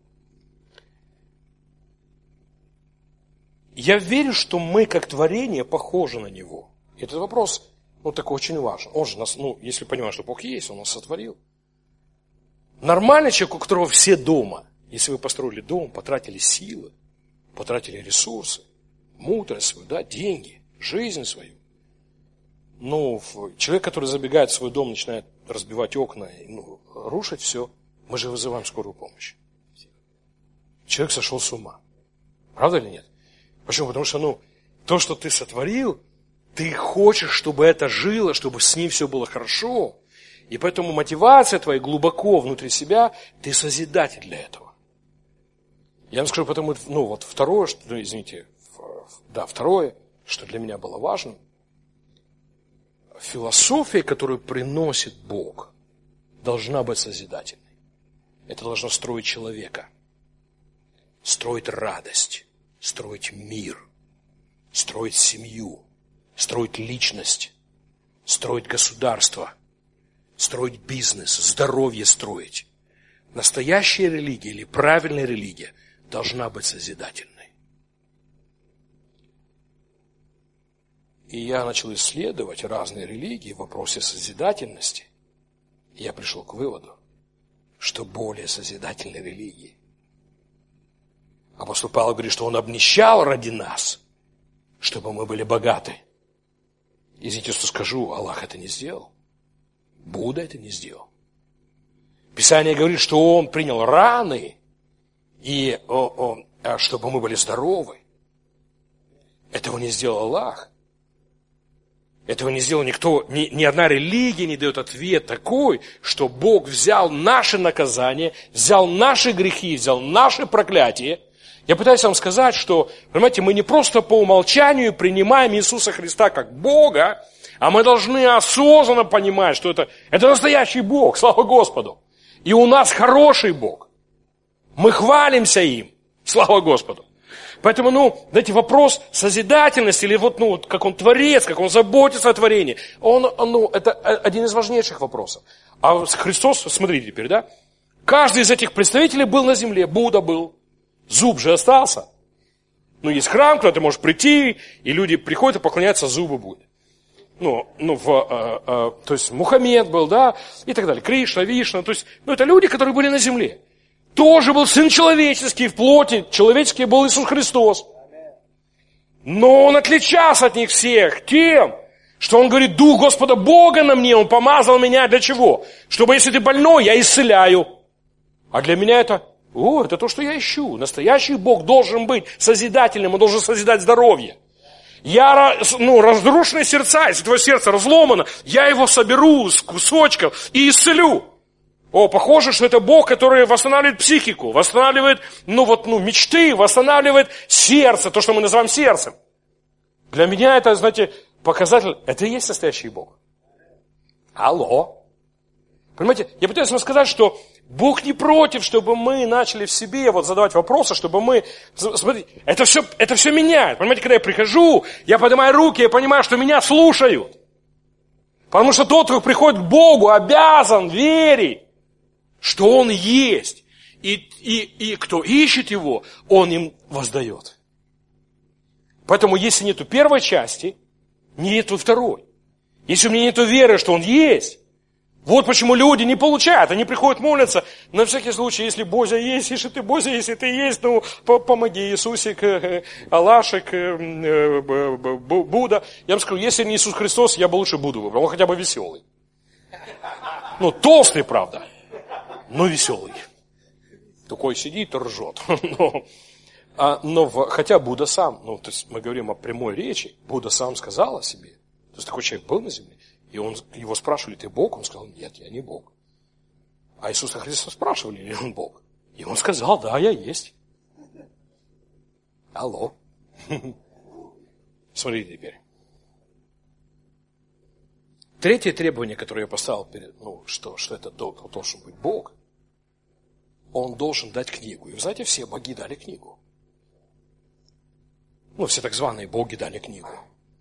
A: Я верю, что мы, как творение, похожи на Него. Этот вопрос, такой очень важен. Он же нас, если понимаем, что Бог есть, Он нас сотворил. Нормальный человек, у которого все дома, если вы построили дом, потратили силы, потратили ресурсы, мудрость свою, деньги, жизнь свою. Человек, который забегает в свой дом, начинает разбивать окна, рушить все, мы же вызываем скорую помощь. Человек сошел с ума. Правда или нет? Почему? Потому что, то, что ты сотворил, ты хочешь, чтобы это жило, чтобы с ним все было хорошо. И поэтому мотивация твоя глубоко внутри себя, ты созидатель для этого. Я вам скажу, потому, второе, второе, что для меня было важным, философия, которую приносит Бог, должна быть созидательной. Это должно строить человека, строить радость, строить мир, строить семью, строить личность, строить государство, строить бизнес, здоровье строить. Настоящая религия или правильная религия должна быть созидательной. И я начал исследовать разные религии в вопросе созидательности. И я пришел к выводу, что более созидательной религии. Апостол Павел говорит, что он обнищал ради нас, чтобы мы были богаты. Извините, что скажу, Аллах это не сделал. Будда это не сделал. Писание говорит, что он принял раны, и чтобы мы были здоровы. Этого не сделал Аллах. Этого не сделал никто, ни одна религия не дает ответ такой, что Бог взял наши наказания, взял наши грехи, взял наши проклятия. Я пытаюсь вам сказать, что, понимаете, мы не просто по умолчанию принимаем Иисуса Христа как Бога, а мы должны осознанно понимать, что это настоящий Бог, слава Господу. И у нас хороший Бог. Мы хвалимся им, слава Господу. Поэтому, знаете, вопрос созидательности, или как он творец, как он заботится о творении, это один из важнейших вопросов. А Христос, смотрите теперь, да? Каждый из этих представителей был на земле, Будда был, зуб же остался. Есть храм, куда ты можешь прийти, и люди приходят и поклоняются зубу Будды. То есть Мухаммед был, да, и так далее, Кришна, Вишна, то есть, это люди, которые были на земле. Тоже был Сын Человеческий в плоти, человеческий был Иисус Христос. Но Он отличался от них всех тем, что Он говорит, Дух Господа Бога на мне, Он помазал меня для чего? Чтобы, если ты больной, я исцеляю. А для меня это то, что я ищу. Настоящий Бог должен быть созидательным, Он должен созидать здоровье. Разрушенные сердца, если твое сердце разломано, я его соберу с кусочков и исцелю. Похоже, что это Бог, который восстанавливает психику, восстанавливает, мечты, восстанавливает сердце, то, что мы называем сердцем. Для меня это, знаете, показатель, это и есть настоящий Бог. Алло. Понимаете, я пытаюсь вам сказать, что Бог не против, чтобы мы начали в себе задавать вопросы, чтобы мы... Смотрите, это все меняет. Понимаете, когда я прихожу, я поднимаю руки, я понимаю, что меня слушают. Потому что тот, кто приходит к Богу, обязан верить, что Он есть. И кто ищет Его, Он им воздает. Поэтому, если нету первой части, нету второй. Если у меня нету веры, что Он есть, вот почему люди не получают. Они приходят молятся, на всякий случай, если Бозя есть, если ты Бозя, если ты есть, помоги, Иисусик, Аллашик, Будда. Я вам скажу, если не Иисус Христос, я бы лучше Будду выбрал, он хотя бы веселый. Толстый, правда, но веселый. Такой сидит и ржет. Хотя Будда сам, то есть мы говорим о прямой речи, Будда сам сказал о себе. То есть такой человек был на земле. И его спрашивали, ты Бог? Он сказал, нет, я не Бог. А Иисуса Христа спрашивали, ли он Бог? И он сказал, да, я есть. Алло. Смотрите теперь. Третье требование, которое я поставил перед, что это должен быть Бог, Он должен дать книгу. И вы знаете, все боги дали книгу. Все так званые боги дали книгу.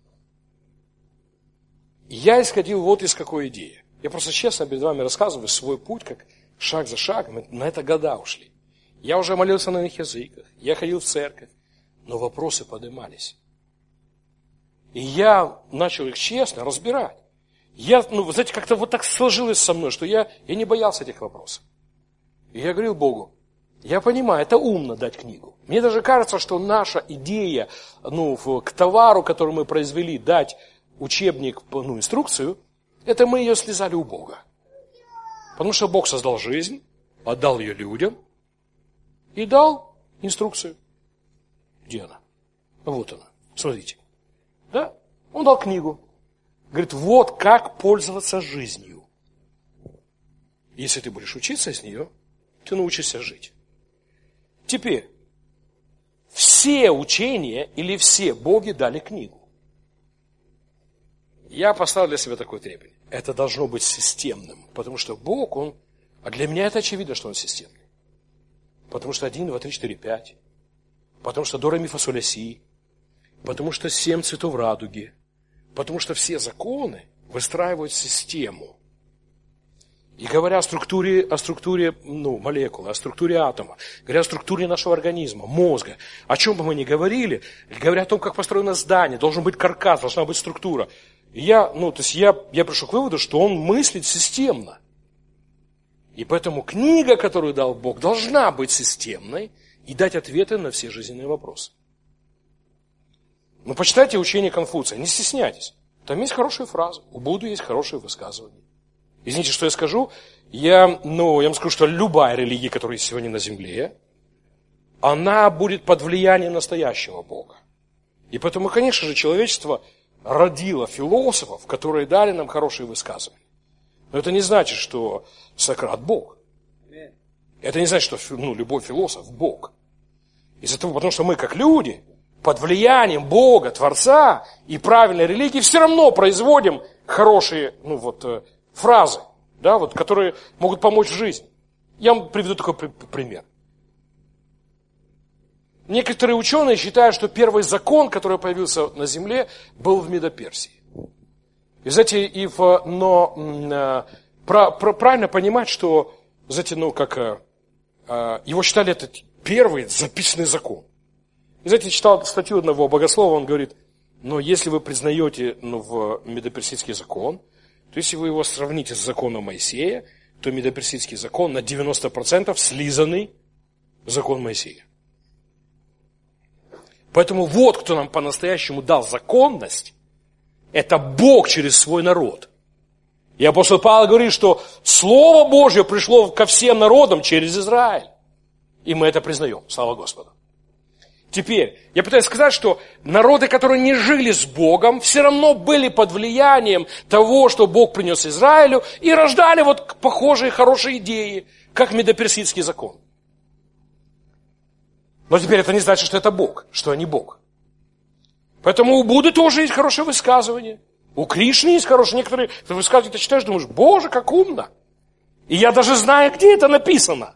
A: Я исходил из какой идеи. Я просто честно перед вами рассказываю свой путь, как шаг за шагом. На это года ушли. Я уже молился на иных языках. Я ходил в церковь. Но вопросы поднимались. И я начал их честно разбирать. Знаете, как-то так сложилось со мной, что я не боялся этих вопросов. И я говорил Богу, я понимаю, это умно дать книгу. Мне даже кажется, что наша идея, к товару, который мы произвели, дать учебник, инструкцию, это мы ее слезали у Бога. Потому что Бог создал жизнь, отдал ее людям и дал инструкцию. Где она? Вот она. Смотрите. Да? Он дал книгу. Говорит, вот как пользоваться жизнью. Если ты будешь учиться из нее, ты научишься жить. Теперь, все учения или все боги дали книгу. Я поставил для себя такое требование. Это должно быть системным. Потому что Бог, а для меня это очевидно, что Он системный. Потому что 1, 2, 3, 4, 5. Потому что до, ре, ми, фа, соль, ля, си. Потому что 7 цветов радуги. Потому что все законы выстраивают систему. И говоря о структуре молекулы, о структуре атома, говоря о структуре нашего организма, мозга, о чем бы мы ни говорили, говоря о том, как построено здание, должен быть каркас, должна быть структура. И я пришел к выводу, что он мыслит системно. И поэтому книга, которую дал Бог, должна быть системной и дать ответы на все жизненные вопросы. Почитайте учение Конфуция, не стесняйтесь. Там есть хорошие фразы, у Будды есть хорошие высказывания. Извините, что я скажу, я вам скажу, что любая религия, которая есть сегодня на земле, она будет под влиянием настоящего Бога. И поэтому, конечно же, человечество родило философов, которые дали нам хорошие высказывания. Но это не значит, что Сократ Бог. Это не значит, что любой философ Бог. Из-за того, потому что мы, как люди, под влиянием Бога, Творца и правильной религии все равно производим хорошие фразы, которые могут помочь в жизни. Я вам приведу такой пример. Некоторые ученые считают, что первый закон, который появился на земле, был в Медоперсии. И знаете, правильно понимать, что, его считали это первый записанный закон. И знаете, я читал статью одного богослова, он говорит, но если вы признаете в Медоперсидский закон, то если вы его сравните с законом Моисея, то Медоперсидский закон на 90% слизанный закон Моисея. Поэтому вот кто нам по-настоящему дал законность, это Бог через свой народ. И апостол Павел говорит, что Слово Божье пришло ко всем народам через Израиль. И мы это признаем. Слава Господу. Теперь, я пытаюсь сказать, что народы, которые не жили с Богом, все равно были под влиянием того, что Бог принес Израилю, и рождали похожие хорошие идеи, как Медоперсидский закон. Но теперь это не значит, что это Бог, что они Бог. Поэтому у Будды тоже есть хорошее высказывание. У Кришны есть хорошее. Некоторые высказывания ты читаешь, думаешь, Боже, как умно. И я даже знаю, где это написано.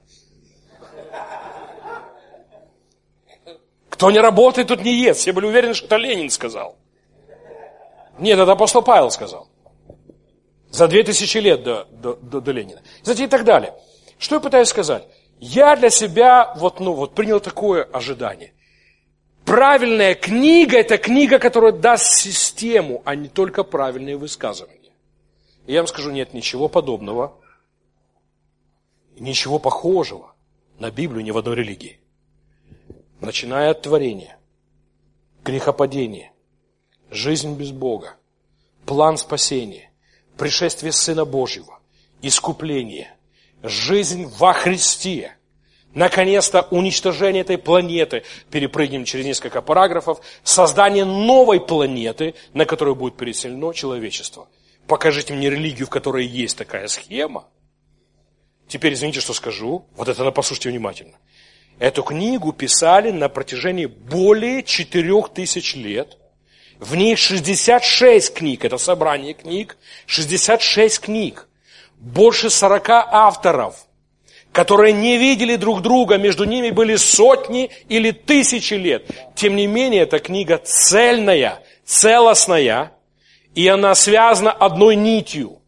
A: Кто не работает, тот не ест. Все были уверены, что это Ленин сказал. Нет, это апостол Павел сказал. За 2000 лет до Ленина. Знаете, и так далее. Что я пытаюсь сказать? Я для себя принял такое ожидание. Правильная книга – это книга, которая даст систему, а не только правильные высказывания. И я вам скажу, нет ничего подобного, ничего похожего на Библию ни в одной религии. Начиная от творения, грехопадения, жизнь без Бога, план спасения, пришествие Сына Божьего, искупление, жизнь во Христе, наконец-то уничтожение этой планеты, перепрыгнем через несколько параграфов, создание новой планеты, на которую будет переселено человечество. Покажите мне религию, в которой есть такая схема. Теперь извините, что скажу, послушайте внимательно. Эту книгу писали на протяжении более 4000 лет. В ней 66 книг, это собрание книг, 66 книг. Больше 40 авторов, которые не видели друг друга, между ними были сотни или тысячи лет. Тем не менее, эта книга цельная, целостная, и она связана одной нитью.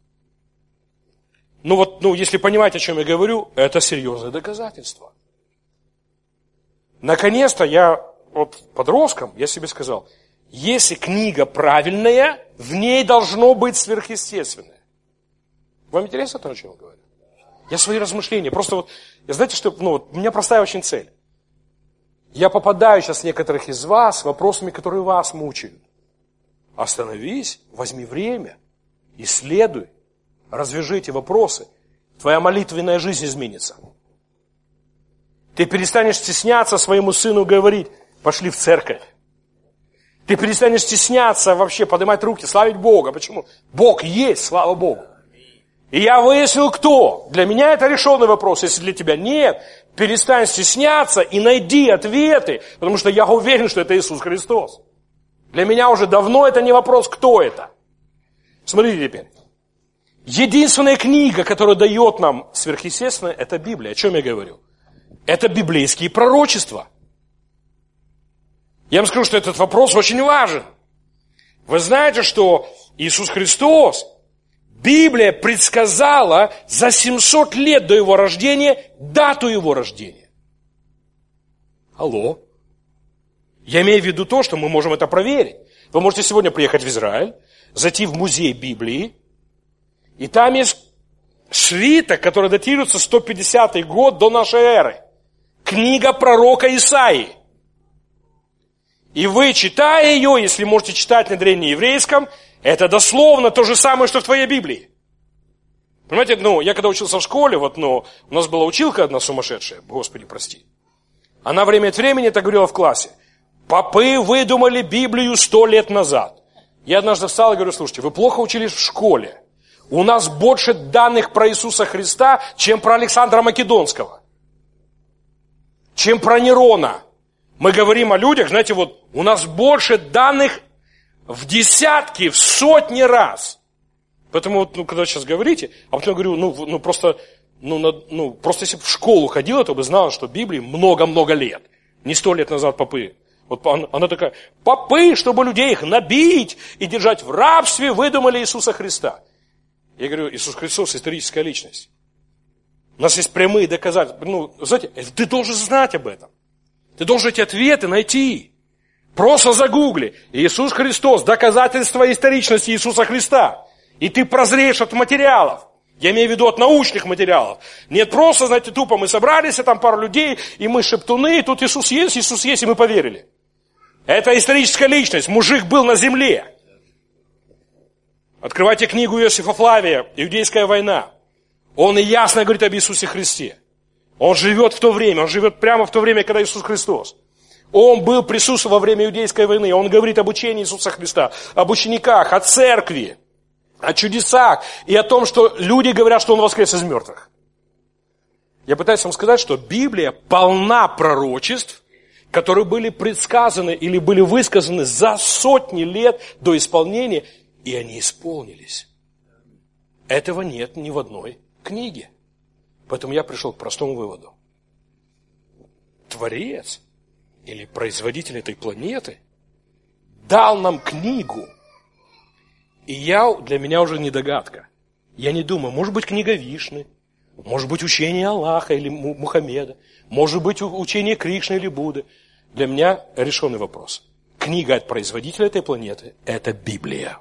A: Если понимаете, о чем я говорю, это серьезное доказательство. Наконец-то подростком, я себе сказал, если книга правильная, в ней должно быть сверхъестественное. Вам интересно то, о чем я говорю? Я свои размышления, знаете, что, у меня простая очень цель. Я попадаю сейчас некоторых из вас вопросами, которые вас мучают. Остановись, возьми время, исследуй, развяжи эти вопросы. Твоя молитвенная жизнь изменится. Ты перестанешь стесняться своему сыну говорить, пошли в церковь. Ты перестанешь стесняться вообще поднимать руки, славить Бога. Почему? Бог есть, слава Богу. И я выяснил, кто. Для меня это решенный вопрос. Если для тебя нет, перестань стесняться и найди ответы, потому что я уверен, что это Иисус Христос. Для меня уже давно это не вопрос, кто это. Смотрите теперь. Единственная книга, которая дает нам сверхъестественное, это Библия. О чем я говорю? Это библейские пророчества. Я вам скажу, что этот вопрос очень важен. Вы знаете, что Иисус Христос Библия предсказала за 700 лет до его рождения дату его рождения. Алло. Я имею в виду то, что мы можем это проверить. Вы можете сегодня приехать в Израиль, зайти в музей Библии, и там есть свиток, который датируется 150 год до нашей эры. Книга пророка Исаии. И вы, читая ее, если можете читать на древнееврейском, это дословно то же самое, что в твоей Библии. Понимаете, я когда учился в школе, у нас была училка одна сумасшедшая, Господи, прости. Она время от времени это говорила в классе. Попы выдумали Библию 100 лет назад. Я однажды встал и говорю, слушайте, вы плохо учились в школе. У нас больше данных про Иисуса Христа, чем про Александра Македонского. Чем про Нерона. Мы говорим о людях, знаете, у нас больше данных в десятки, в сотни раз. Поэтому когда сейчас говорите, а потом говорю, просто если бы в школу ходила, то бы знала, что Библии много-много лет. Не 100 лет назад попы. Она такая, попы, чтобы людей их набить и держать в рабстве, выдумали Иисуса Христа. Я говорю, Иисус Христос историческая личность. У нас есть прямые доказательства. Знаете, ты должен знать об этом. Ты должен эти ответы найти. Просто загугли. Иисус Христос, доказательство историчности Иисуса Христа. И ты прозреешь от материалов. Я имею в виду от научных материалов. Нет просто, знаете, тупо мы собрались, там пару людей, и мы шептуны, и тут Иисус есть, и мы поверили. Это историческая личность. Мужик был на земле. Открывайте книгу Иосифа Флавия «Иудейская война». Он ясно говорит об Иисусе Христе. Он живет в то время, он живет прямо в то время, когда Иисус Христос. Он был присутствовал во время Иудейской войны. Он говорит об учении Иисуса Христа, об учениках, о церкви, о чудесах и о том, что люди говорят, что Он воскрес из мертвых. Я пытаюсь вам сказать, что Библия полна пророчеств, которые были предсказаны или были высказаны за сотни лет до исполнения, и они исполнились. Этого нет ни в одной книге. Поэтому я пришел к простому выводу. Творец или производитель этой планеты дал нам книгу. И для меня уже не догадка. Я не думаю, может быть, книга Вишны, может быть, учение Аллаха или Мухаммеда, может быть, учение Кришны или Будды. Для меня решенный вопрос. Книга от производителя этой планеты – это Библия.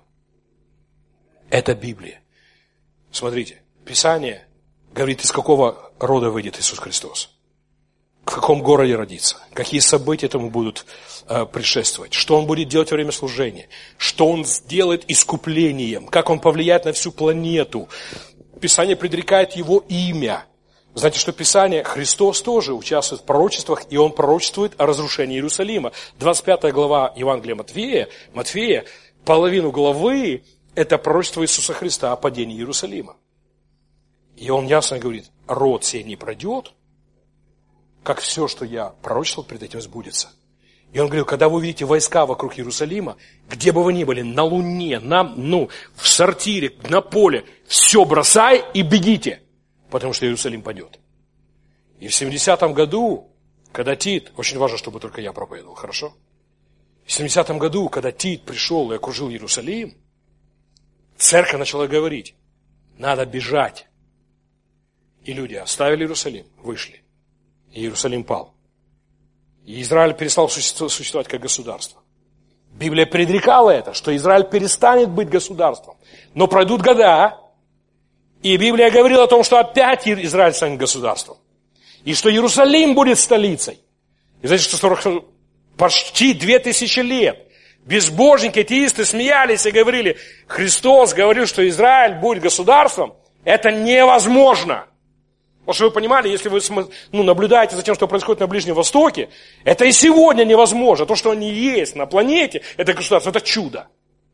A: Это Библия. Смотрите, Писание говорит, из какого рода выйдет Иисус Христос. В каком городе родится, какие события этому будут предшествовать, что Он будет делать во время служения, что Он сделает искуплением, как Он повлияет на всю планету. Писание предрекает Его имя. Знаете, что Писание, Христос тоже участвует в пророчествах, и Он пророчествует о разрушении Иерусалима. 25 глава Евангелия Матфея, половину главы, это пророчество Иисуса Христа о падении Иерусалима. И Он ясно говорит, род сей не пройдет, как все, что я пророчествовал, перед этим сбудется. И Он говорил, когда вы увидите войска вокруг Иерусалима, где бы вы ни были, на луне, в сортире, на поле, все бросай и бегите, потому что Иерусалим падет. И в 70-м году, когда Тит, очень важно, чтобы только я проповедовал, хорошо? В 70-м году, когда Тит пришел и окружил Иерусалим, церковь начала говорить, надо бежать. И люди оставили Иерусалим, вышли. И Иерусалим пал. И Израиль перестал существовать как государство. Библия предрекала это, что Израиль перестанет быть государством. Но пройдут года, и Библия говорила о том, что опять Израиль станет государством. И что Иерусалим будет столицей. И знаете, что почти 2000 лет безбожники, атеисты смеялись и говорили, Христос говорил, что Израиль будет государством. Это невозможно. Потому что вы понимали, если вы наблюдаете за тем, что происходит на Ближнем Востоке, это и сегодня невозможно. То, что они есть на планете, это государство, это чудо.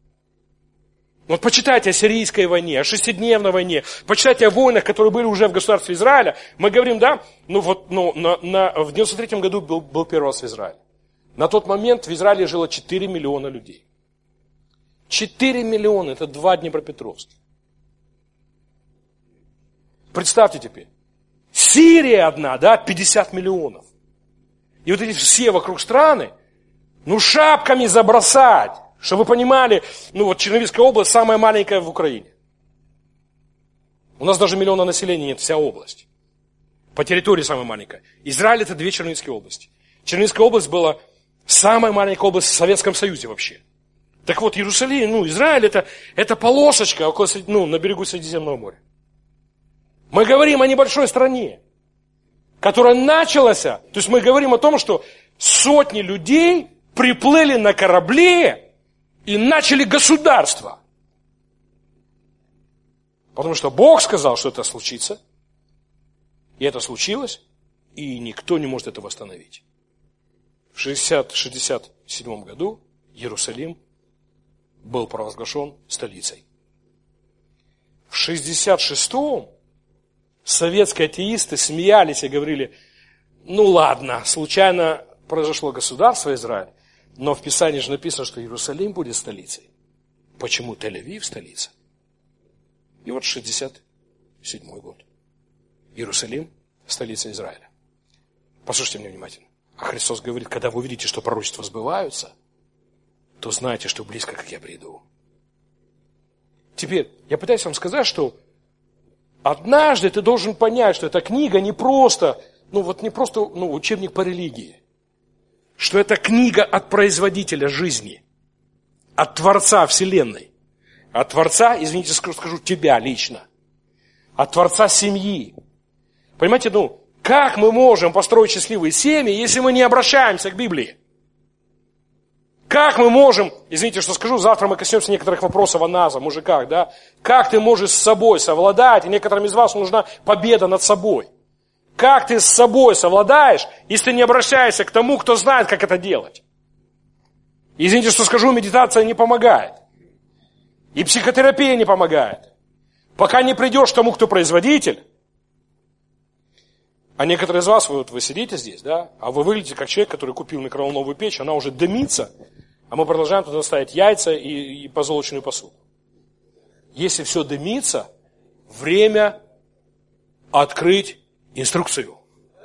A: Вот почитайте о Сирийской войне, о шестидневной войне, почитайте о войнах, которые были уже в государстве Израиля. Мы говорим, да, в 93-м году был первый раз в Израиле. На тот момент в Израиле жило 4 миллиона людей. 4 миллиона, это 2 Днепропетровска. Представьте теперь. Сирия одна, 50 миллионов. И вот эти все вокруг страны, шапками забросать, чтобы вы понимали, Черновицкая область самая маленькая в Украине. У нас даже миллиона населения нет, вся область. По территории самая маленькая. Израиль это 2 Чернигівськие области. Чернигівская область была самая маленькая область в Советском Союзе вообще. Так вот, Иерусалим, Израиль это полосочка около, на берегу Средиземного моря. Мы говорим о небольшой стране, которая началась, то есть мы говорим о том, что сотни людей приплыли на корабле и начали государство. Потому что Бог сказал, что это случится, и это случилось, и никто не может это восстановить. В 67 году Иерусалим был провозглашен столицей. В 66-м советские атеисты смеялись и говорили, ладно, случайно произошло государство Израиль, но в Писании же написано, что Иерусалим будет столицей. Почему Тель-Авив столица? И вот 67-й год. Иерусалим столица Израиля. Послушайте меня внимательно. А Христос говорит, когда вы увидите, что пророчества сбываются, то знайте, что близко, как я приду. Теперь, я пытаюсь вам сказать, что однажды ты должен понять, что эта книга не просто, учебник по религии. Что это книга от производителя жизни. От Творца Вселенной. От Творца, извините, скажу, тебя лично. От Творца семьи. Понимаете, как мы можем построить счастливые семьи, если мы не обращаемся к Библии? Как мы можем, извините, что скажу, завтра мы коснемся некоторых вопросов о нас, о мужиках, да? Как ты можешь с собой совладать, и некоторым из вас нужна победа над собой. Как ты с собой совладаешь, если не обращаешься к тому, кто знает, как это делать? Извините, что скажу, медитация не помогает. И психотерапия не помогает. Пока не придешь к тому, кто производитель. А некоторые из вас, вы сидите здесь, да? А вы выглядите как человек, который купил микроволновую печь, она уже дымится, а мы продолжаем туда ставить яйца и позолоченную посуду. Если все дымится, время открыть инструкцию.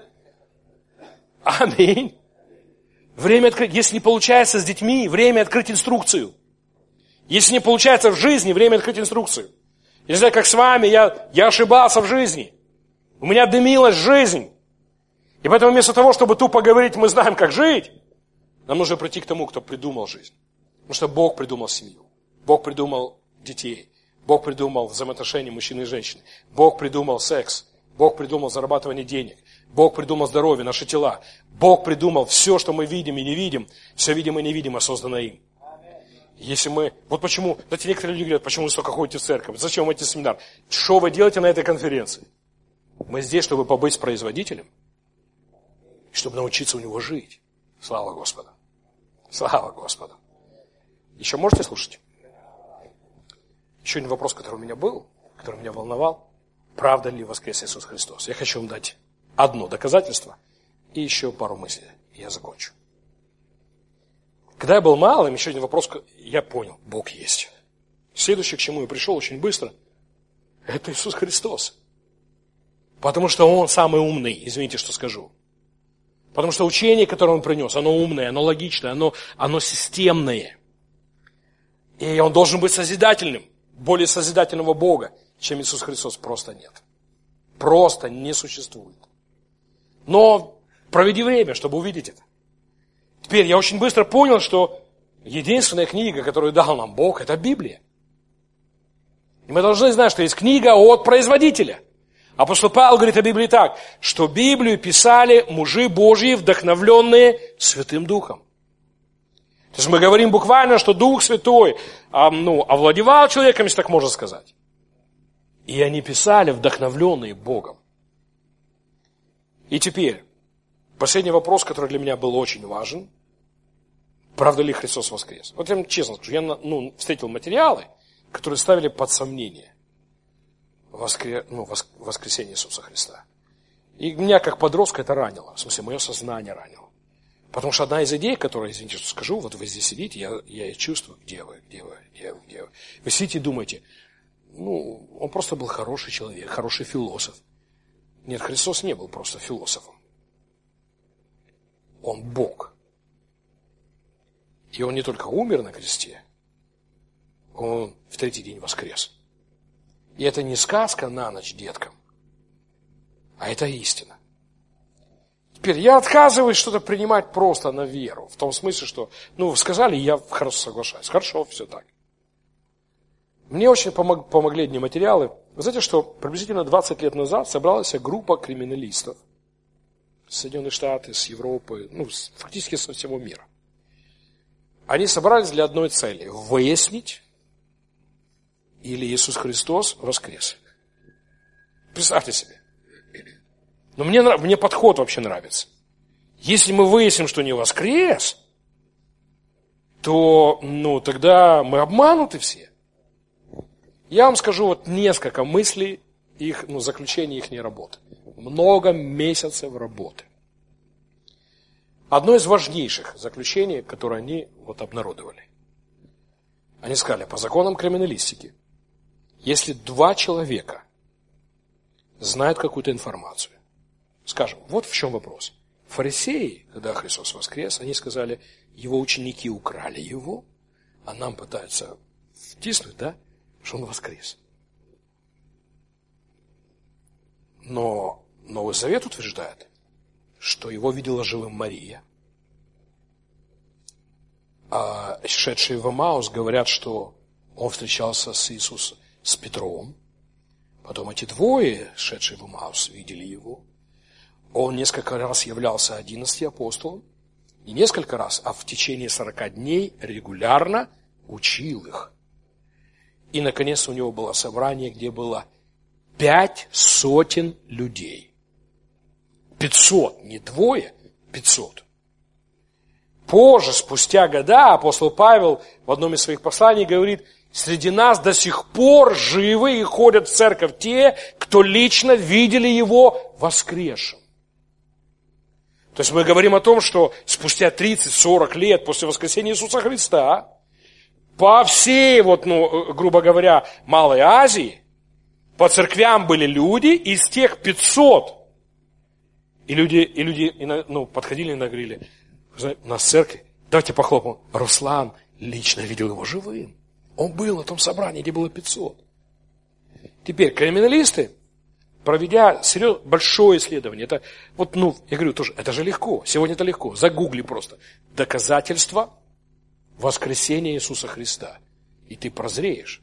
A: Аминь. Время открыть. Если не получается с детьми, время открыть инструкцию. Если не получается в жизни, время открыть инструкцию. Я не знаю, как с вами, я ошибался в жизни. У меня дымилась жизнь. И поэтому вместо того, чтобы тупо говорить, мы знаем, как жить, нам нужно прийти к тому, кто придумал жизнь. Потому что Бог придумал семью. Бог придумал детей. Бог придумал взаимоотношения мужчины и женщины. Бог придумал секс. Бог придумал зарабатывание денег. Бог придумал здоровье, наши тела. Бог придумал все, что мы видим и не видим. Все видимо и невидимо создано им. Если мы... Вот почему... Знаете, некоторые люди говорят, почему вы столько ходите в церковь? Зачем вы идете в семинар? Что вы делаете на этой конференции? Мы здесь, чтобы побыть с производителем. И чтобы научиться у него жить. Слава Господу. Слава Господу. Еще можете слушать? Еще один вопрос, который у меня был, который меня волновал. Правда ли воскрес Иисус Христос? Я хочу вам дать одно доказательство и еще пару мыслей. И я закончу. Когда я был малым, еще один вопрос, я понял, Бог есть. Следующее, к чему я пришел очень быстро, это Иисус Христос. Потому что Он самый умный, извините, что скажу. Потому что учение, которое Он принес, оно умное, оно логичное, оно системное. И Он должен быть созидательным. Более созидательного Бога, чем Иисус Христос, просто нет. Просто не существует. Но проведи время, чтобы увидеть это. Теперь я очень быстро понял, что единственная книга, которую дал нам Бог, это Библия. И мы должны знать, что есть книга от производителя. Апостол Павел говорит о Библии так, что Библию писали мужи Божьи, вдохновленные Святым Духом. То есть мы говорим буквально, что Дух Святой овладевал человеком, если так можно сказать. И они писали, вдохновленные Богом. И теперь, последний вопрос, который для меня был очень важен. Правда ли Христос воскрес? Вот я вам честно скажу, я встретил материалы, которые ставили под сомнение воскресение Иисуса Христа. И меня как подростка это ранило, в смысле, мое сознание ранило. Потому что одна из идей, которую, извините, что скажу, вот вы здесь сидите, я чувствую, где вы. Вы сидите и думаете, он просто был хороший человек, хороший философ. Нет, Христос не был просто философом. Он Бог. И Он не только умер на кресте, Он в третий день воскрес. И это не сказка на ночь деткам, а это истина. Теперь я отказываюсь что-то принимать просто на веру. В том смысле, что, сказали, я хорошо соглашаюсь. Хорошо, все так. Мне очень помогли одни материалы. Вы знаете, что приблизительно 20 лет назад собралась группа криминалистов с Соединенных Штатов, с Европы, фактически со всего мира. Они собрались для одной цели – выяснить, или Иисус Христос воскрес. Представьте себе. Но мне подход вообще нравится. Если мы выясним, что не воскрес, то, тогда мы обмануты все. Я вам скажу несколько мыслей, заключения их работы. Много месяцев работы. Одно из важнейших заключений, которое они обнародовали. Они сказали, по законам криминалистики, если два человека знают какую-то информацию, скажем, вот в чем вопрос. Фарисеи, когда Христос воскрес, они сказали, его ученики украли его, а нам пытаются втиснуть, что он воскрес. Но Новый Завет утверждает, что его видела живым Мария. А шедшие в Эмаус говорят, что он встречался с Иисусом, с Петром. Потом эти двое, шедшие в Эмаус, видели его. Он несколько раз являлся 11 апостолом. Не несколько раз, а в течение 40 дней регулярно учил их. И, наконец, у него было собрание, где было 500 людей. 500, не двое, 500. Позже, спустя года, апостол Павел в одном из своих посланий говорит, среди нас до сих пор живы и ходят в церковь те, кто лично видели его воскресшим. То есть мы говорим о том, что спустя 30-40 лет после воскресения Иисуса Христа по всей, грубо говоря, Малой Азии по церквям были люди из тех 500. И люди подходили и говорили, у нас в церкви, давайте похлопаем. Руслан лично видел его живым. Он был на том собрании, где было 500. Теперь криминалисты, проведя большое исследование, это я говорю тоже, это же легко. Сегодня это легко. Загугли просто. Доказательства воскресения Иисуса Христа. И ты прозреешь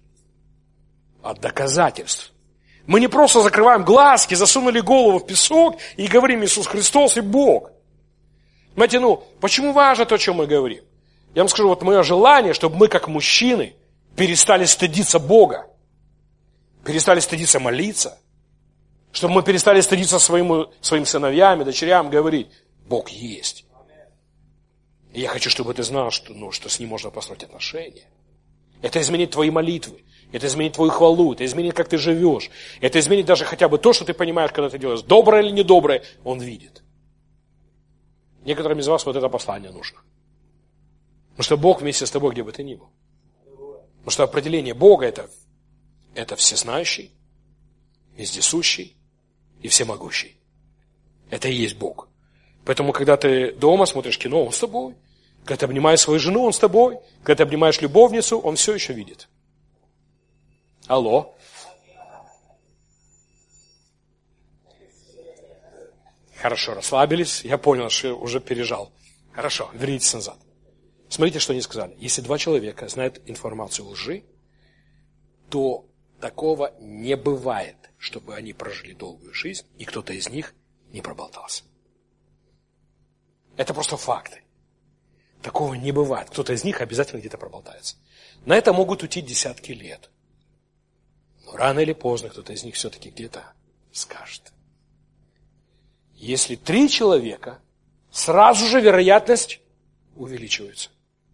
A: от доказательств. Мы не просто закрываем глазки, засунули голову в песок и говорим Иисус Христос и Бог. Понимаете, почему важно то, о чем мы говорим? Я вам скажу, мое желание, чтобы мы как мужчины перестали стыдиться Бога, перестали стыдиться молиться, чтобы мы перестали стыдиться своим сыновьям и дочерям говорить, Бог есть. И я хочу, чтобы ты знал, что с Ним можно построить отношения. Это изменит твои молитвы, это изменит твою хвалу, это изменит, как ты живешь. Это изменит даже хотя бы то, что ты понимаешь, когда ты делаешь. Доброе или недоброе, Он видит. Некоторым из вас это послание нужно. Потому что Бог вместе с тобой, где бы ты ни был. Потому что определение Бога это всезнающий, вездесущий и всемогущий. Это и есть Бог. Поэтому, когда ты дома смотришь кино, Он с тобой. Когда ты обнимаешь свою жену, Он с тобой. Когда ты обнимаешь любовницу, Он все еще видит. Алло. Хорошо, расслабились. Я понял, что уже пережал. Хорошо, вернитесь назад. Смотрите, что они сказали. Если два человека знают информацию лжи, то такого не бывает, чтобы они прожили долгую жизнь, и кто-то из них не проболтался. Это просто факты. Такого не бывает. Кто-то из них обязательно где-то проболтается. На это могут уйти десятки лет. Но рано или поздно кто-то из них все-таки где-то скажет. Если 3 человека, сразу же вероятность увеличивается.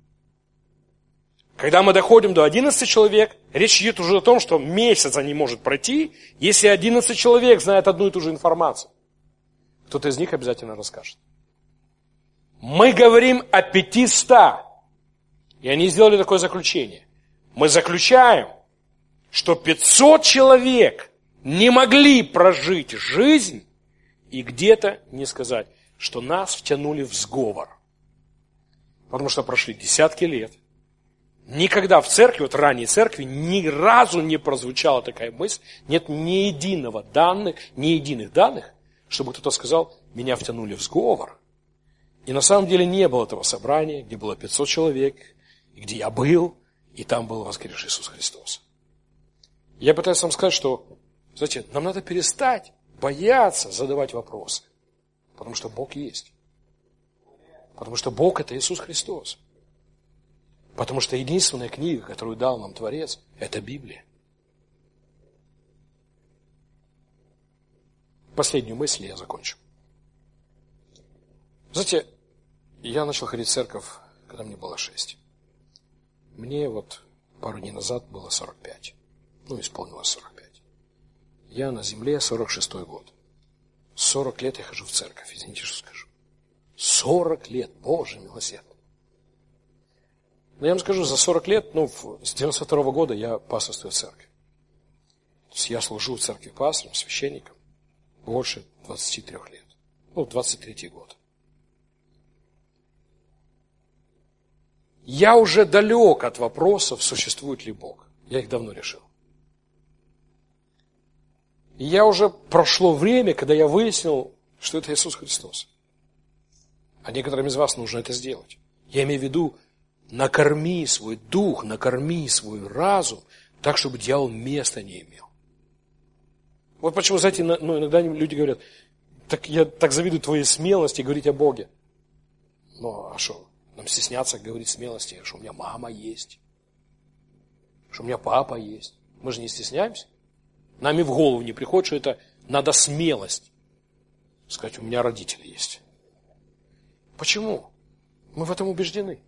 A: Когда мы доходим до 11 человек, речь идет уже о том, что месяца не может пройти, если 11 человек знают одну и ту же информацию. Кто-то из них обязательно расскажет. Мы говорим о 500. И они сделали такое заключение. Мы заключаем, что 500 человек не могли прожить жизнь и где-то не сказать, что нас втянули в сговор. Потому что прошли десятки лет. Никогда в церкви, вот ранней церкви, ни разу не прозвучала такая мысль, нет ни единых данных, чтобы кто-то сказал, меня втянули в сговор. И на самом деле не было этого собрания, где было 500 человек, и где я был, и там был воскресший Иисус Христос. Я пытаюсь вам сказать, что, знаете, нам надо перестать бояться задавать вопросы, потому что Бог есть. Потому что Бог – это Иисус Христос. Потому что единственная книга, которую дал нам Творец, это Библия. Последнюю мысль я закончу. Знаете, я начал ходить в церковь, когда мне было 6. Мне вот пару дней назад было 45. Исполнилось 45. Я на земле 46-й год. 40 лет я хожу в церковь, извините, что скажу. 40 лет, Боже милосердный. Но я вам скажу, за 40 лет, с 92-го года я пасторствую в церкви. То есть я служу в церкви пастором, священником больше 23 лет. 23-й год. Я уже далек от вопросов, существует ли Бог. Я их давно решил. И я уже прошло время, когда я выяснил, что это Иисус Христос. А некоторым из вас нужно это сделать. Я имею в виду, накорми свой дух, накорми свой разум, так, чтобы дьявол места не имел. Вот почему, знаете, иногда люди говорят, так я так завидую твоей смелости говорить о Боге. А что, нам стесняться говорить смелости, что у меня мама есть, что у меня папа есть. Мы же не стесняемся. Нам и в голову не приходит, что это надо смелость. Сказать, у меня родители есть. Почему? Мы в этом убеждены.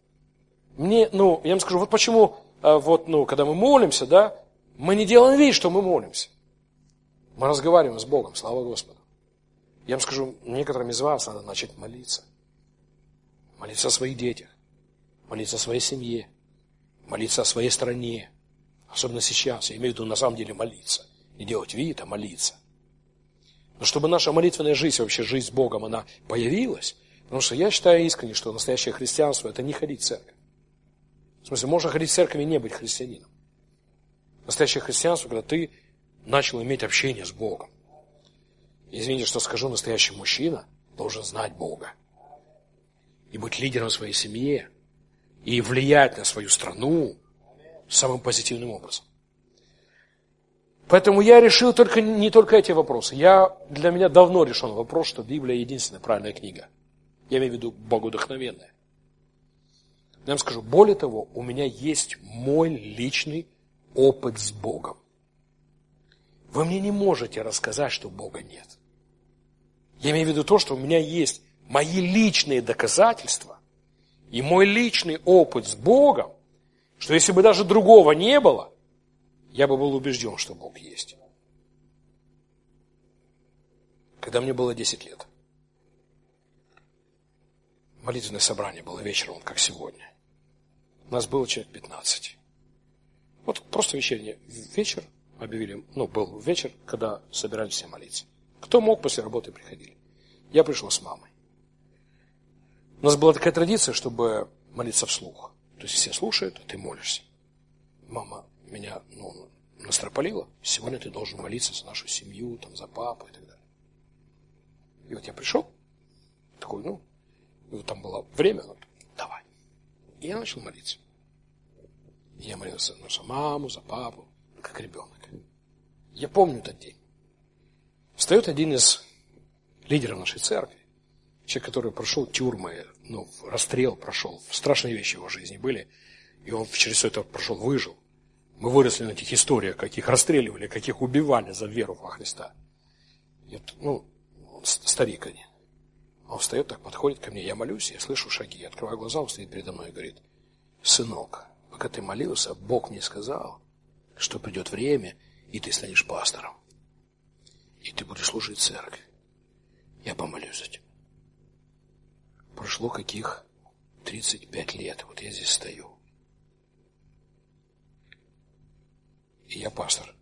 A: Я вам скажу, вот почему, когда мы молимся, да, мы не делаем вид, что мы молимся. Мы разговариваем с Богом, слава Господу. Я вам скажу, некоторым из вас надо начать молиться. Молиться о своих детях, молиться о своей семье, молиться о своей стране. Особенно сейчас, я имею в виду на самом деле молиться. Не делать вид, а молиться. Но чтобы наша молитвенная жизнь, вообще жизнь с Богом, она появилась, потому что я считаю искренне, что настоящее христианство – это не ходить в церковь. В смысле, можно ходить в церковь и не быть христианином. Настоящее христианство, когда ты начал иметь общение с Богом. Извините, что скажу, настоящий мужчина должен знать Бога. И быть лидером в своей семье. И влиять на свою страну самым позитивным образом. Поэтому я решил не только эти вопросы. Для меня давно решен вопрос, что Библия единственная правильная книга. Я имею в виду богодухновенная. Я вам скажу, более того, у меня есть мой личный опыт с Богом. Вы мне не можете рассказать, что Бога нет. Я имею в виду то, что у меня есть мои личные доказательства и мой личный опыт с Богом, что если бы даже другого не было, я бы был убежден, что Бог есть. Когда мне было 10 лет, молитвенное собрание было вечером, как сегодня. У нас было человек 15. Вот просто вечерний вечер объявили, был вечер, когда собирались все молиться. Кто мог, после работы приходили. Я пришел с мамой. У нас была такая традиция, чтобы молиться вслух. То есть все слушают, а ты молишься. Мама меня, настропалила. Сегодня ты должен молиться за нашу семью, за папу и так далее. И вот я пришел, такой, и вот там было время, давай. И я начал молиться. И я молился за маму, за папу, как ребенок. Я помню этот день. Встает один из лидеров нашей церкви, человек, который прошел тюрьмы, расстрел прошел, страшные вещи в его жизни были, и он через все это прошел, выжил. Мы выросли на этих историях, каких расстреливали, каких убивали за веру во Христа. И старик один. Он встает, так подходит ко мне, я молюсь, я слышу шаги, я открываю глаза, он стоит передо мной и говорит: сынок, пока ты молился, Бог мне сказал, что придет время, и ты станешь пастором. И ты будешь служить в церкви. Я помолюсь за тебя. Прошло каких 35 лет, вот я здесь стою. И я пастор.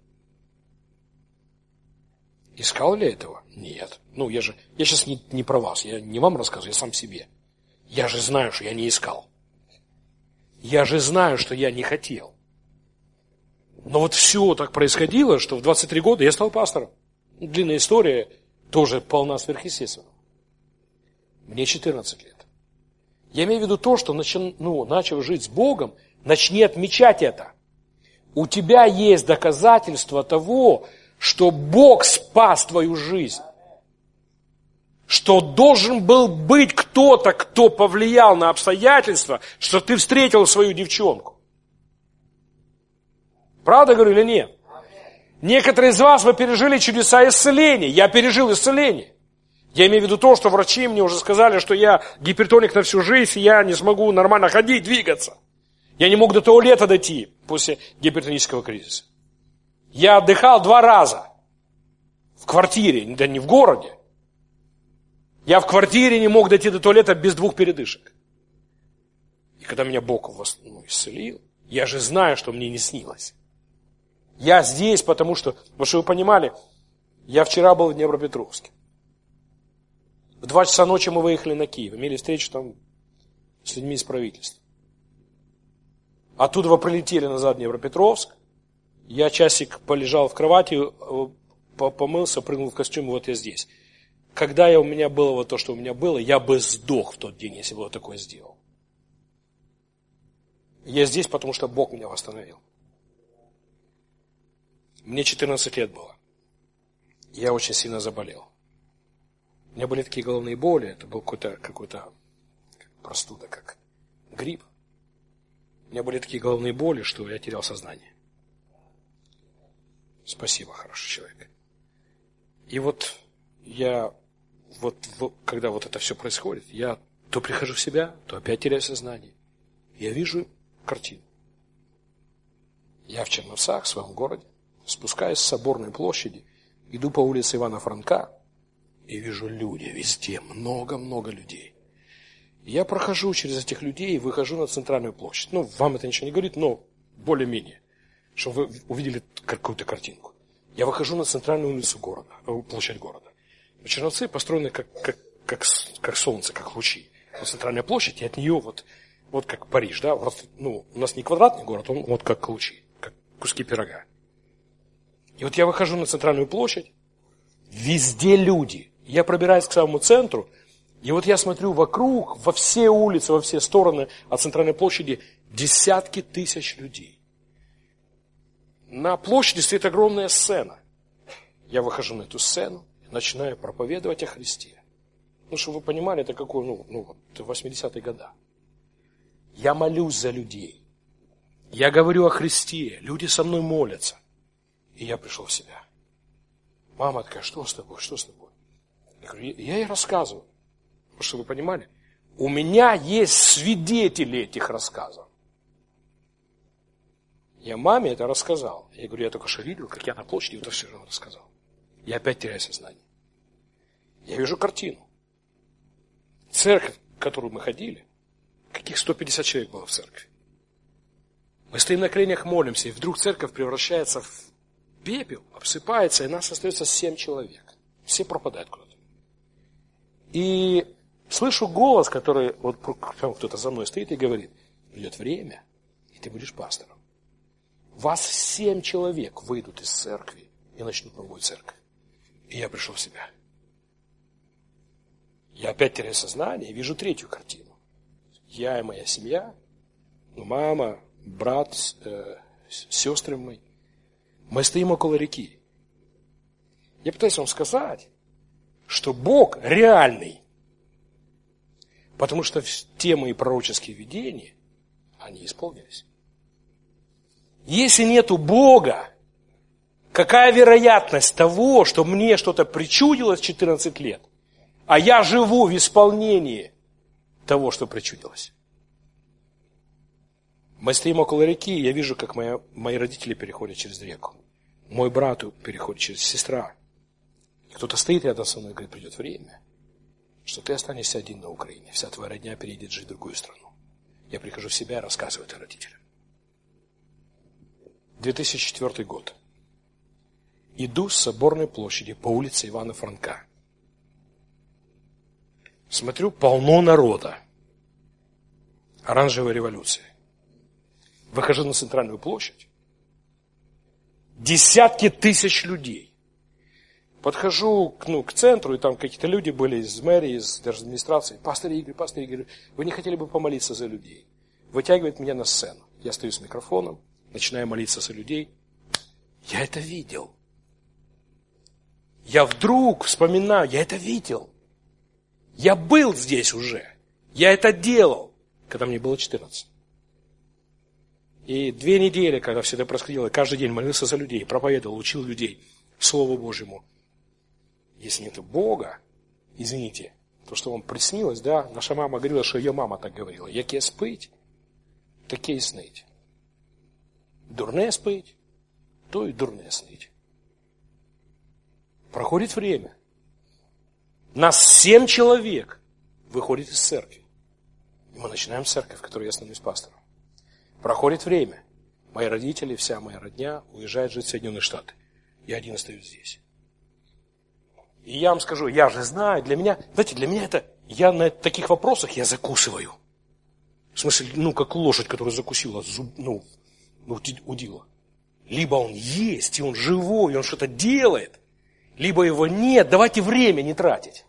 A: Искал ли этого? Нет. Я сейчас не про вас, я не вам рассказываю, я сам себе. Я же знаю, что я не искал. Я же знаю, что я не хотел. Но вот все так происходило, что в 23 года я стал пастором. Длинная история, тоже полна сверхъестественного. Мне 14 лет. Я имею в виду то, что начав жить с Богом, начни отмечать это. У тебя есть доказательства того, что Бог спас твою жизнь. Что должен был быть кто-то, кто повлиял на обстоятельства, что ты встретил свою девчонку. Правда говорю или нет? Некоторые из вас, вы пережили чудеса исцеления. Я пережил исцеление. Я имею в виду то, что врачи мне уже сказали, что я гипертоник на всю жизнь, и я не смогу нормально ходить, двигаться. Я не мог до туалета дойти после гипертонического кризиса. Я отдыхал 2 раза. В квартире, да не в городе. Я в квартире не мог дойти до туалета без 2 передышек. И когда меня Бог исцелил, я же знаю, что мне не снилось. Я здесь, потому что, чтобы вы понимали, я вчера был в Днепропетровске. В 2 часа ночи мы выехали на Киев, имели встречу там с людьми из правительства. Оттуда прилетели назад в Днепропетровск. Я часик полежал в кровати, помылся, прыгнул в костюм, и вот я здесь. Когда у меня было вот то, что у меня было, я бы сдох в тот день, если бы вот такое сделал. Я здесь, потому что Бог меня восстановил. Мне 14 лет было. Я очень сильно заболел. У меня были такие головные боли, это был какой-то простуда, как грипп. У меня были такие головные боли, что я терял сознание. Спасибо, хороший человек. И вот я, когда вот это все происходит, я то прихожу в себя, то опять теряю сознание. Я вижу картину. Я в Черновцах, в своем городе, спускаюсь с Соборной площади, иду по улице Ивана Франка и вижу люди везде, много-много людей. Я прохожу через этих людей и выхожу на центральную площадь. Вам это ничего не говорит, но более-менее, чтобы вы увидели какую-то картинку. Я выхожу на центральную улицу города, площадь города. Черновцы построены как солнце, как лучи. Вот центральная площадь, и от нее вот как Париж, да? У нас не квадратный город, он вот как лучи, как куски пирога. И вот я выхожу на центральную площадь, везде люди. Я пробираюсь к самому центру, и вот я смотрю вокруг, во все улицы, во все стороны от центральной площади десятки тысяч людей. На площади стоит огромная сцена. Я выхожу на эту сцену и начинаю проповедовать о Христе. Чтобы вы понимали, это какой, это 80-е годы. Я молюсь за людей. Я говорю о Христе. Люди со мной молятся. И я пришел в себя. Мама такая, что с тобой, что с тобой? Я говорю, я ей рассказываю. Чтобы вы понимали, у меня есть свидетели этих рассказов. Я маме это рассказал. Я говорю, я только что видел, как я на площади это все рассказал. Я опять теряю сознание. Я вижу картину. Церковь, в которую мы ходили, каких 150 человек было в церкви. Мы стоим на коленях, молимся, и вдруг церковь превращается в пепел, обсыпается, и нас остается 7 человек. Все пропадают куда-то. И слышу голос, который, вот кто-то за мной стоит и говорит, придет время, и ты будешь пастором. Вас 7 человек выйдут из церкви и начнут новую церковь. И я пришел в себя. Я опять теряю сознание и вижу третью картину. Я и моя семья, мама, брат, сестры мои. Мы стоим около реки. Я пытаюсь вам сказать, что Бог реальный. Потому что те мои пророческие видения, они исполнились. Если нету Бога, какая вероятность того, что мне что-то причудилось в 14 лет, а я живу в исполнении того, что причудилось? Мы стоим около реки, и я вижу, как мои родители переходят через реку. Мой брат переходит через сестра. Кто-то стоит рядом со мной и говорит, придет время, что ты останешься один на Украине. Вся твоя родня переедет жить в другую страну. Я прихожу в себя и рассказываю это родителям. 2004 год. Иду с Соборной площади по улице Ивана Франка. Смотрю, полно народа. Оранжевая революция. Выхожу на центральную площадь. Десятки тысяч людей. Подхожу к центру, и там какие-то люди были из мэрии, из администрации. Пастор Игорь, вы не хотели бы помолиться за людей? Вытягивает меня на сцену. Я стою с микрофоном, начинаю молиться за людей. Я это видел. Я вдруг вспоминаю, я это видел. Я был здесь уже. Я это делал, когда мне было 14. И 2 недели, когда все это происходило, каждый день молился за людей, проповедовал, учил людей Слову Божьему. Если нет Бога, извините, то, что вам приснилось, да, наша мама говорила, что ее мама так говорила. Яке спить, таке и снить. Дурне спить, то и дурне снить. Проходит время. Нас 7 человек выходит из церкви. И мы начинаем церковь, в которой я становлюсь пастором. Проходит время. Мои родители, вся моя родня уезжает жить в Соединенные Штаты. Я один остаюсь здесь. И я вам скажу, я же знаю, для меня это, я на таких вопросах я закусываю. В смысле, как лошадь, которая закусила удила. Либо он есть, и он живой, и он что-то делает, либо его нет, давайте время не тратить.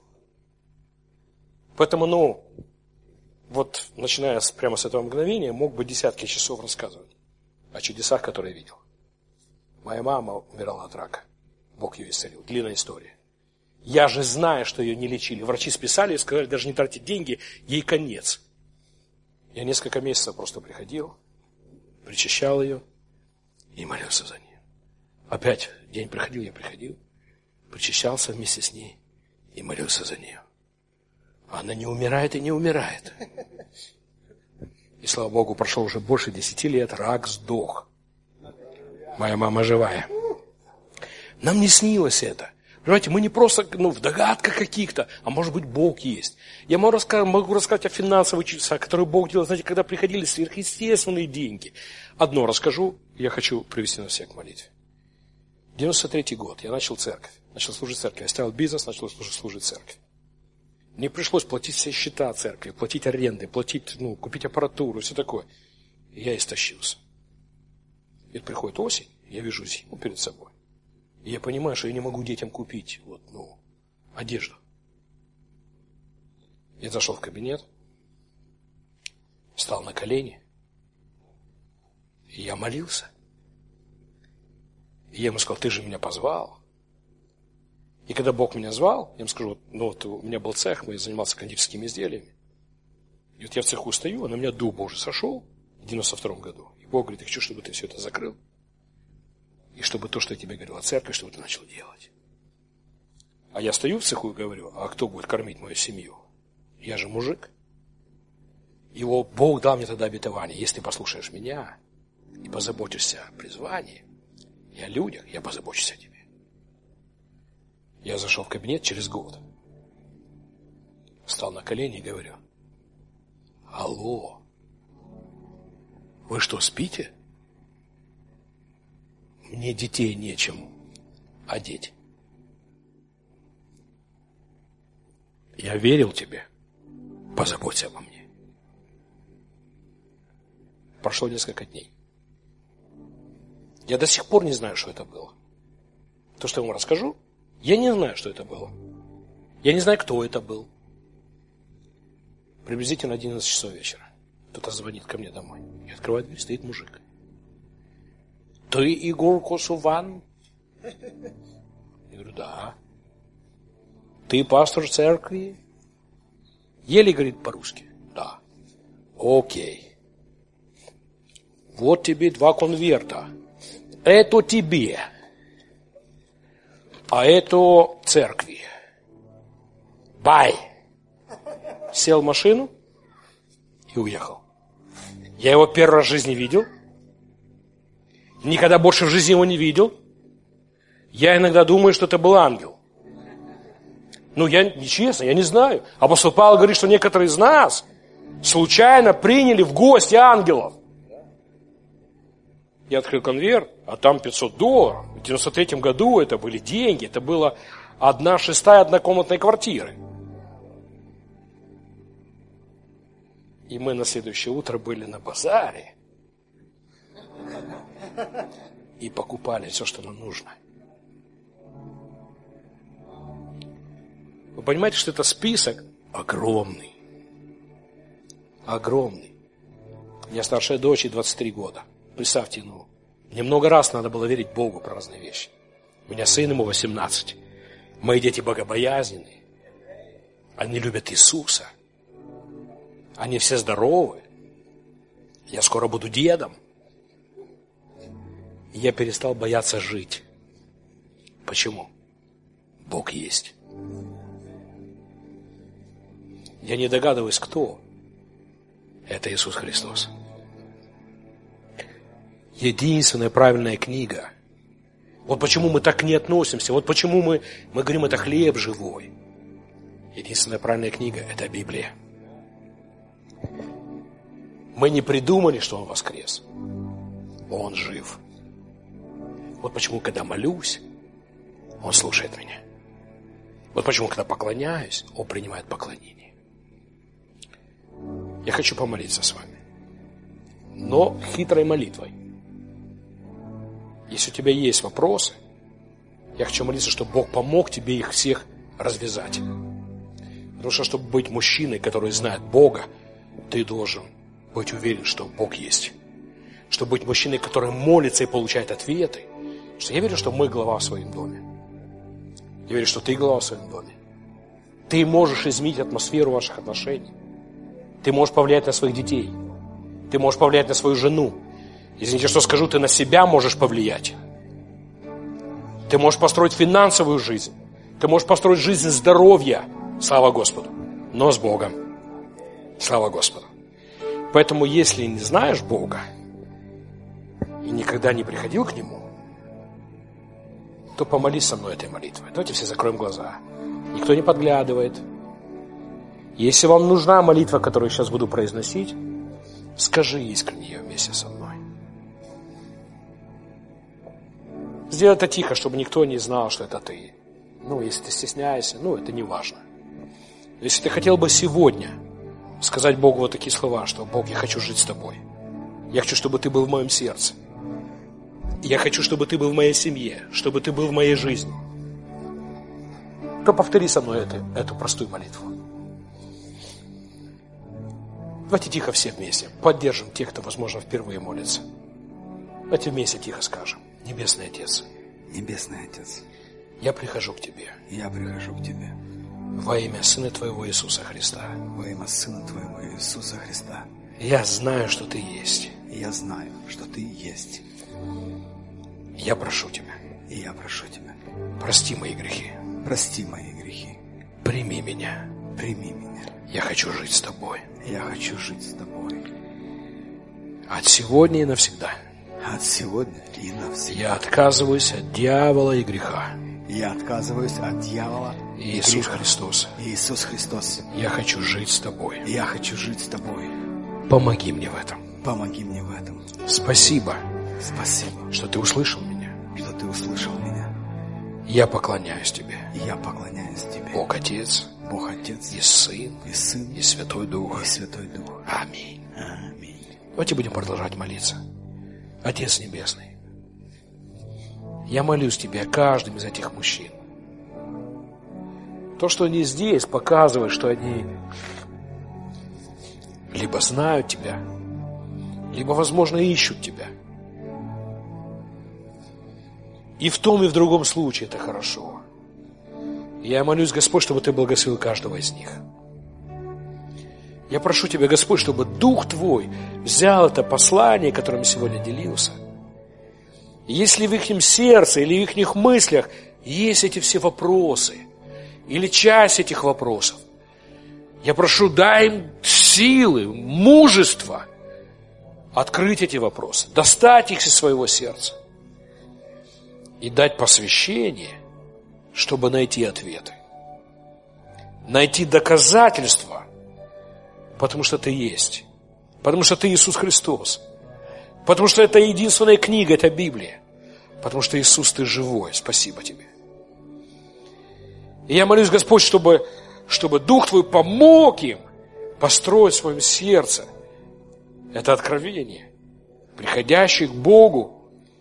A: Поэтому, начиная прямо с этого мгновения, мог бы десятки часов рассказывать о чудесах, которые я видел. Моя мама умирала от рака. Бог ее исцелил. Длинная история. Я же знаю, что ее не лечили. Врачи списали и сказали, даже не тратить деньги, ей конец. Я несколько месяцев просто приходил, причащал ее и молился за нее. Опять день приходил, я приходил, причащался вместе с ней и молился за нее. Она не умирает и не умирает. И, слава Богу, прошло уже больше 10 лет, рак сдох. Моя мама живая. Нам не снилось это. Понимаете, мы не просто в догадках каких-то, а может быть Бог есть. Я могу рассказать о финансовых чудесах, которые Бог делал, знаете, когда приходили сверхъестественные деньги. Одно расскажу, я хочу привести нас всех к молитве. 93-й год, я начал церковь, начал служить церкви, оставил бизнес, начал служить церкви. Мне пришлось платить все счета церкви, платить аренды, купить аппаратуру, все такое. И я истощился. И приходит осень, я вижу зиму перед собой. И я понимаю, что я не могу детям купить одежду. Я зашел в кабинет, встал на колени, и я молился. И я ему сказал, ты же меня позвал. И когда Бог меня звал, я ему скажу, у меня был цех, я занимался кондитерскими изделиями. И я в цеху стою, а на меня Дух Божий сошел в 92-м году. И Бог говорит, я хочу, чтобы ты все это закрыл. И чтобы то, что я тебе говорил о церкви, чтобы ты начал делать. А я стою в цеху и говорю, а кто будет кормить мою семью? Я же мужик. И Бог дал мне тогда обетование, если ты послушаешь меня и позаботишься о призвании и о людях, я позабочусь о тебе. Я зашел в кабинет через год. Встал на колени и говорю, алло, вы что, спите? Мне детей нечем одеть. Я верил тебе. Позаботься обо мне. Прошло несколько дней. Я до сих пор не знаю, что это было. То, что я вам расскажу, я не знаю, что это было. Я не знаю, кто это был. Приблизительно 11 часов вечера. Кто-то звонит ко мне домой. Я открываю дверь, стоит мужик. Ты Игорь Косуван? Я говорю, да. Ты пастор церкви? Еле говорит по-русски. Да. Окей. Вот тебе 2 конверта. Это тебе. А это церкви. Бай. Сел в машину и уехал. Я его первый раз в жизни видел. Никогда больше в жизни его не видел. Я иногда думаю, что это был ангел. Я нечестно, я не знаю. Апостол Павел говорит, что некоторые из нас случайно приняли в гости ангелов. Я открыл конверт, а там $500. В 93-м году это были деньги. Это было 1/6 однокомнатной квартиры. И мы на следующее утро были на базаре. и покупали все, что нам нужно. Вы понимаете, что это список огромный. Огромный. У меня старшая дочь, ей 23 года. Представьте, мне много раз надо было верить Богу про разные вещи. У меня сын, ему 18. Мои дети богобоязненные. Они любят Иисуса. Они все здоровы. Я скоро буду дедом. И я перестал бояться жить. Почему? Бог есть. Я не догадываюсь, кто. Это Иисус Христос. Единственная правильная книга. Вот почему мы так к ней относимся. Вот почему мы говорим, это хлеб живой. Единственная правильная книга – это Библия. Мы не придумали, что Он воскрес. Он жив. Вот почему, когда молюсь, Он слушает меня. Вот почему, когда поклоняюсь, Он принимает поклонение. Я хочу помолиться с вами. Но хитрой молитвой. Если у тебя есть вопросы, я хочу молиться, чтобы Бог помог тебе их всех развязать. Потому что, чтобы быть мужчиной, который знает Бога, ты должен быть уверен, что Бог есть. Чтобы быть мужчиной, который молится и получает ответы. Потому что я верю, что мы глава в своем доме. Я верю, что ты глава в своем доме. Ты можешь изменить атмосферу ваших отношений. Ты можешь повлиять на своих детей. Ты можешь повлиять на свою жену. Извините, что скажу, ты на себя можешь повлиять. Ты можешь построить финансовую жизнь. Ты можешь построить жизнь здоровья. Слава Господу. Но с Богом. Слава Господу. Поэтому, если не знаешь Бога и никогда не приходил к Нему, то помолись со мной этой молитвой. Давайте все закроем глаза. Никто не подглядывает. Если вам нужна молитва, которую я сейчас буду произносить, скажи искренне ее вместе со мной. Сделай это тихо, чтобы никто не знал, что это ты. Если ты стесняешься, это не важно. Если ты хотел бы сегодня сказать Богу вот такие слова, что Бог, я хочу жить с тобой. Я хочу, чтобы ты был в моем сердце. Я хочу, чтобы ты был в моей семье, чтобы ты был в моей жизни. То повтори со мной эту простую молитву. Давайте тихо все вместе поддержим тех, кто, возможно, впервые молится. Давайте вместе тихо скажем. Небесный Отец.
B: Небесный Отец.
A: Я прихожу к Тебе.
B: Я прихожу к Тебе.
A: Во имя Сына Твоего Иисуса Христа.
B: Во имя Сына Твоего Иисуса Христа.
A: Я знаю, что Ты есть.
B: Я знаю, что Ты есть.
A: Я прошу Тебя.
B: И я прошу Тебя.
A: Прости мои грехи.
B: Прости мои грехи.
A: Прими меня.
B: Прими меня.
A: Я хочу жить с Тобой.
B: Я хочу жить с Тобой.
A: От сегодня и навсегда.
B: От сегодня и навсегда.
A: Я отказываюсь от дьявола и греха.
B: Я отказываюсь от дьявола и
A: Иисус
B: греха.
A: Христос.
B: Иисус Христос.
A: Я хочу жить с Тобой.
B: Я хочу жить с Тобой.
A: Помоги мне в этом.
B: Помоги мне в этом.
A: Спасибо,
B: Спасибо,
A: что Ты услышал меня.
B: что Ты услышал меня.
A: Я поклоняюсь Тебе.
B: Я поклоняюсь Тебе.
A: Бог Отец,
B: Бог Отец
A: и Сын,
B: и Сын
A: и Святой Дух.
B: и Святой Дух.
A: Аминь.
B: Аминь.
A: Давайте будем продолжать молиться. Отец Небесный, я молюсь Тебе о каждом из этих мужчин. То, что они здесь, показывает, что они либо знают Тебя, либо, возможно, ищут Тебя. И в том, и в другом случае это хорошо. Я молюсь, Господь, чтобы Ты благословил каждого из них. Я прошу Тебя, Господь, чтобы Дух Твой взял это послание, которым я сегодня делился. И если в их сердце или в их мыслях есть эти все вопросы, или часть этих вопросов, я прошу, дай им силы, мужества открыть эти вопросы, достать их из своего сердца и дать посвящение, чтобы найти ответы, найти доказательства, потому что Ты есть, потому что Ты Иисус Христос, потому что это единственная книга, это Библия, потому что Иисус, Ты живой, спасибо Тебе. И я молюсь, Господь, чтобы Дух Твой помог им построить в своем сердце это откровение, приходящее к Богу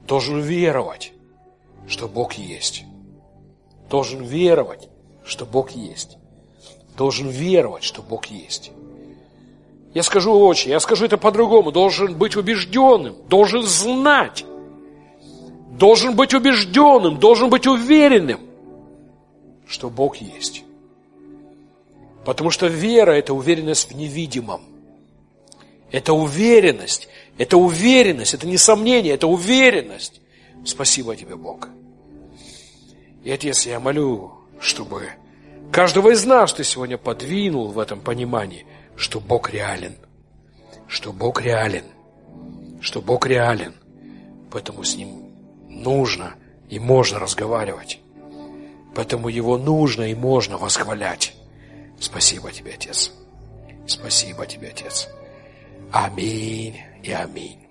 A: должен веровать, что Бог есть. Должен веровать, что Бог есть. Должен веровать, что Бог есть. Я скажу это по-другому. Должен быть убежденным, должен знать, должен быть убежденным, должен быть уверенным, что Бог есть. Потому что вера – это уверенность в невидимом. Это уверенность, это не сомнение, это уверенность. Спасибо тебе, Бог. И, Отец, я молю, чтобы каждого из нас Ты сегодня подвинул в этом понимании, что Бог реален, что Бог реален, что Бог реален. Поэтому с Ним нужно и можно разговаривать. Поэтому Его нужно и можно восхвалять. Спасибо Тебе, Отец. Спасибо Тебе, Отец. Аминь и аминь.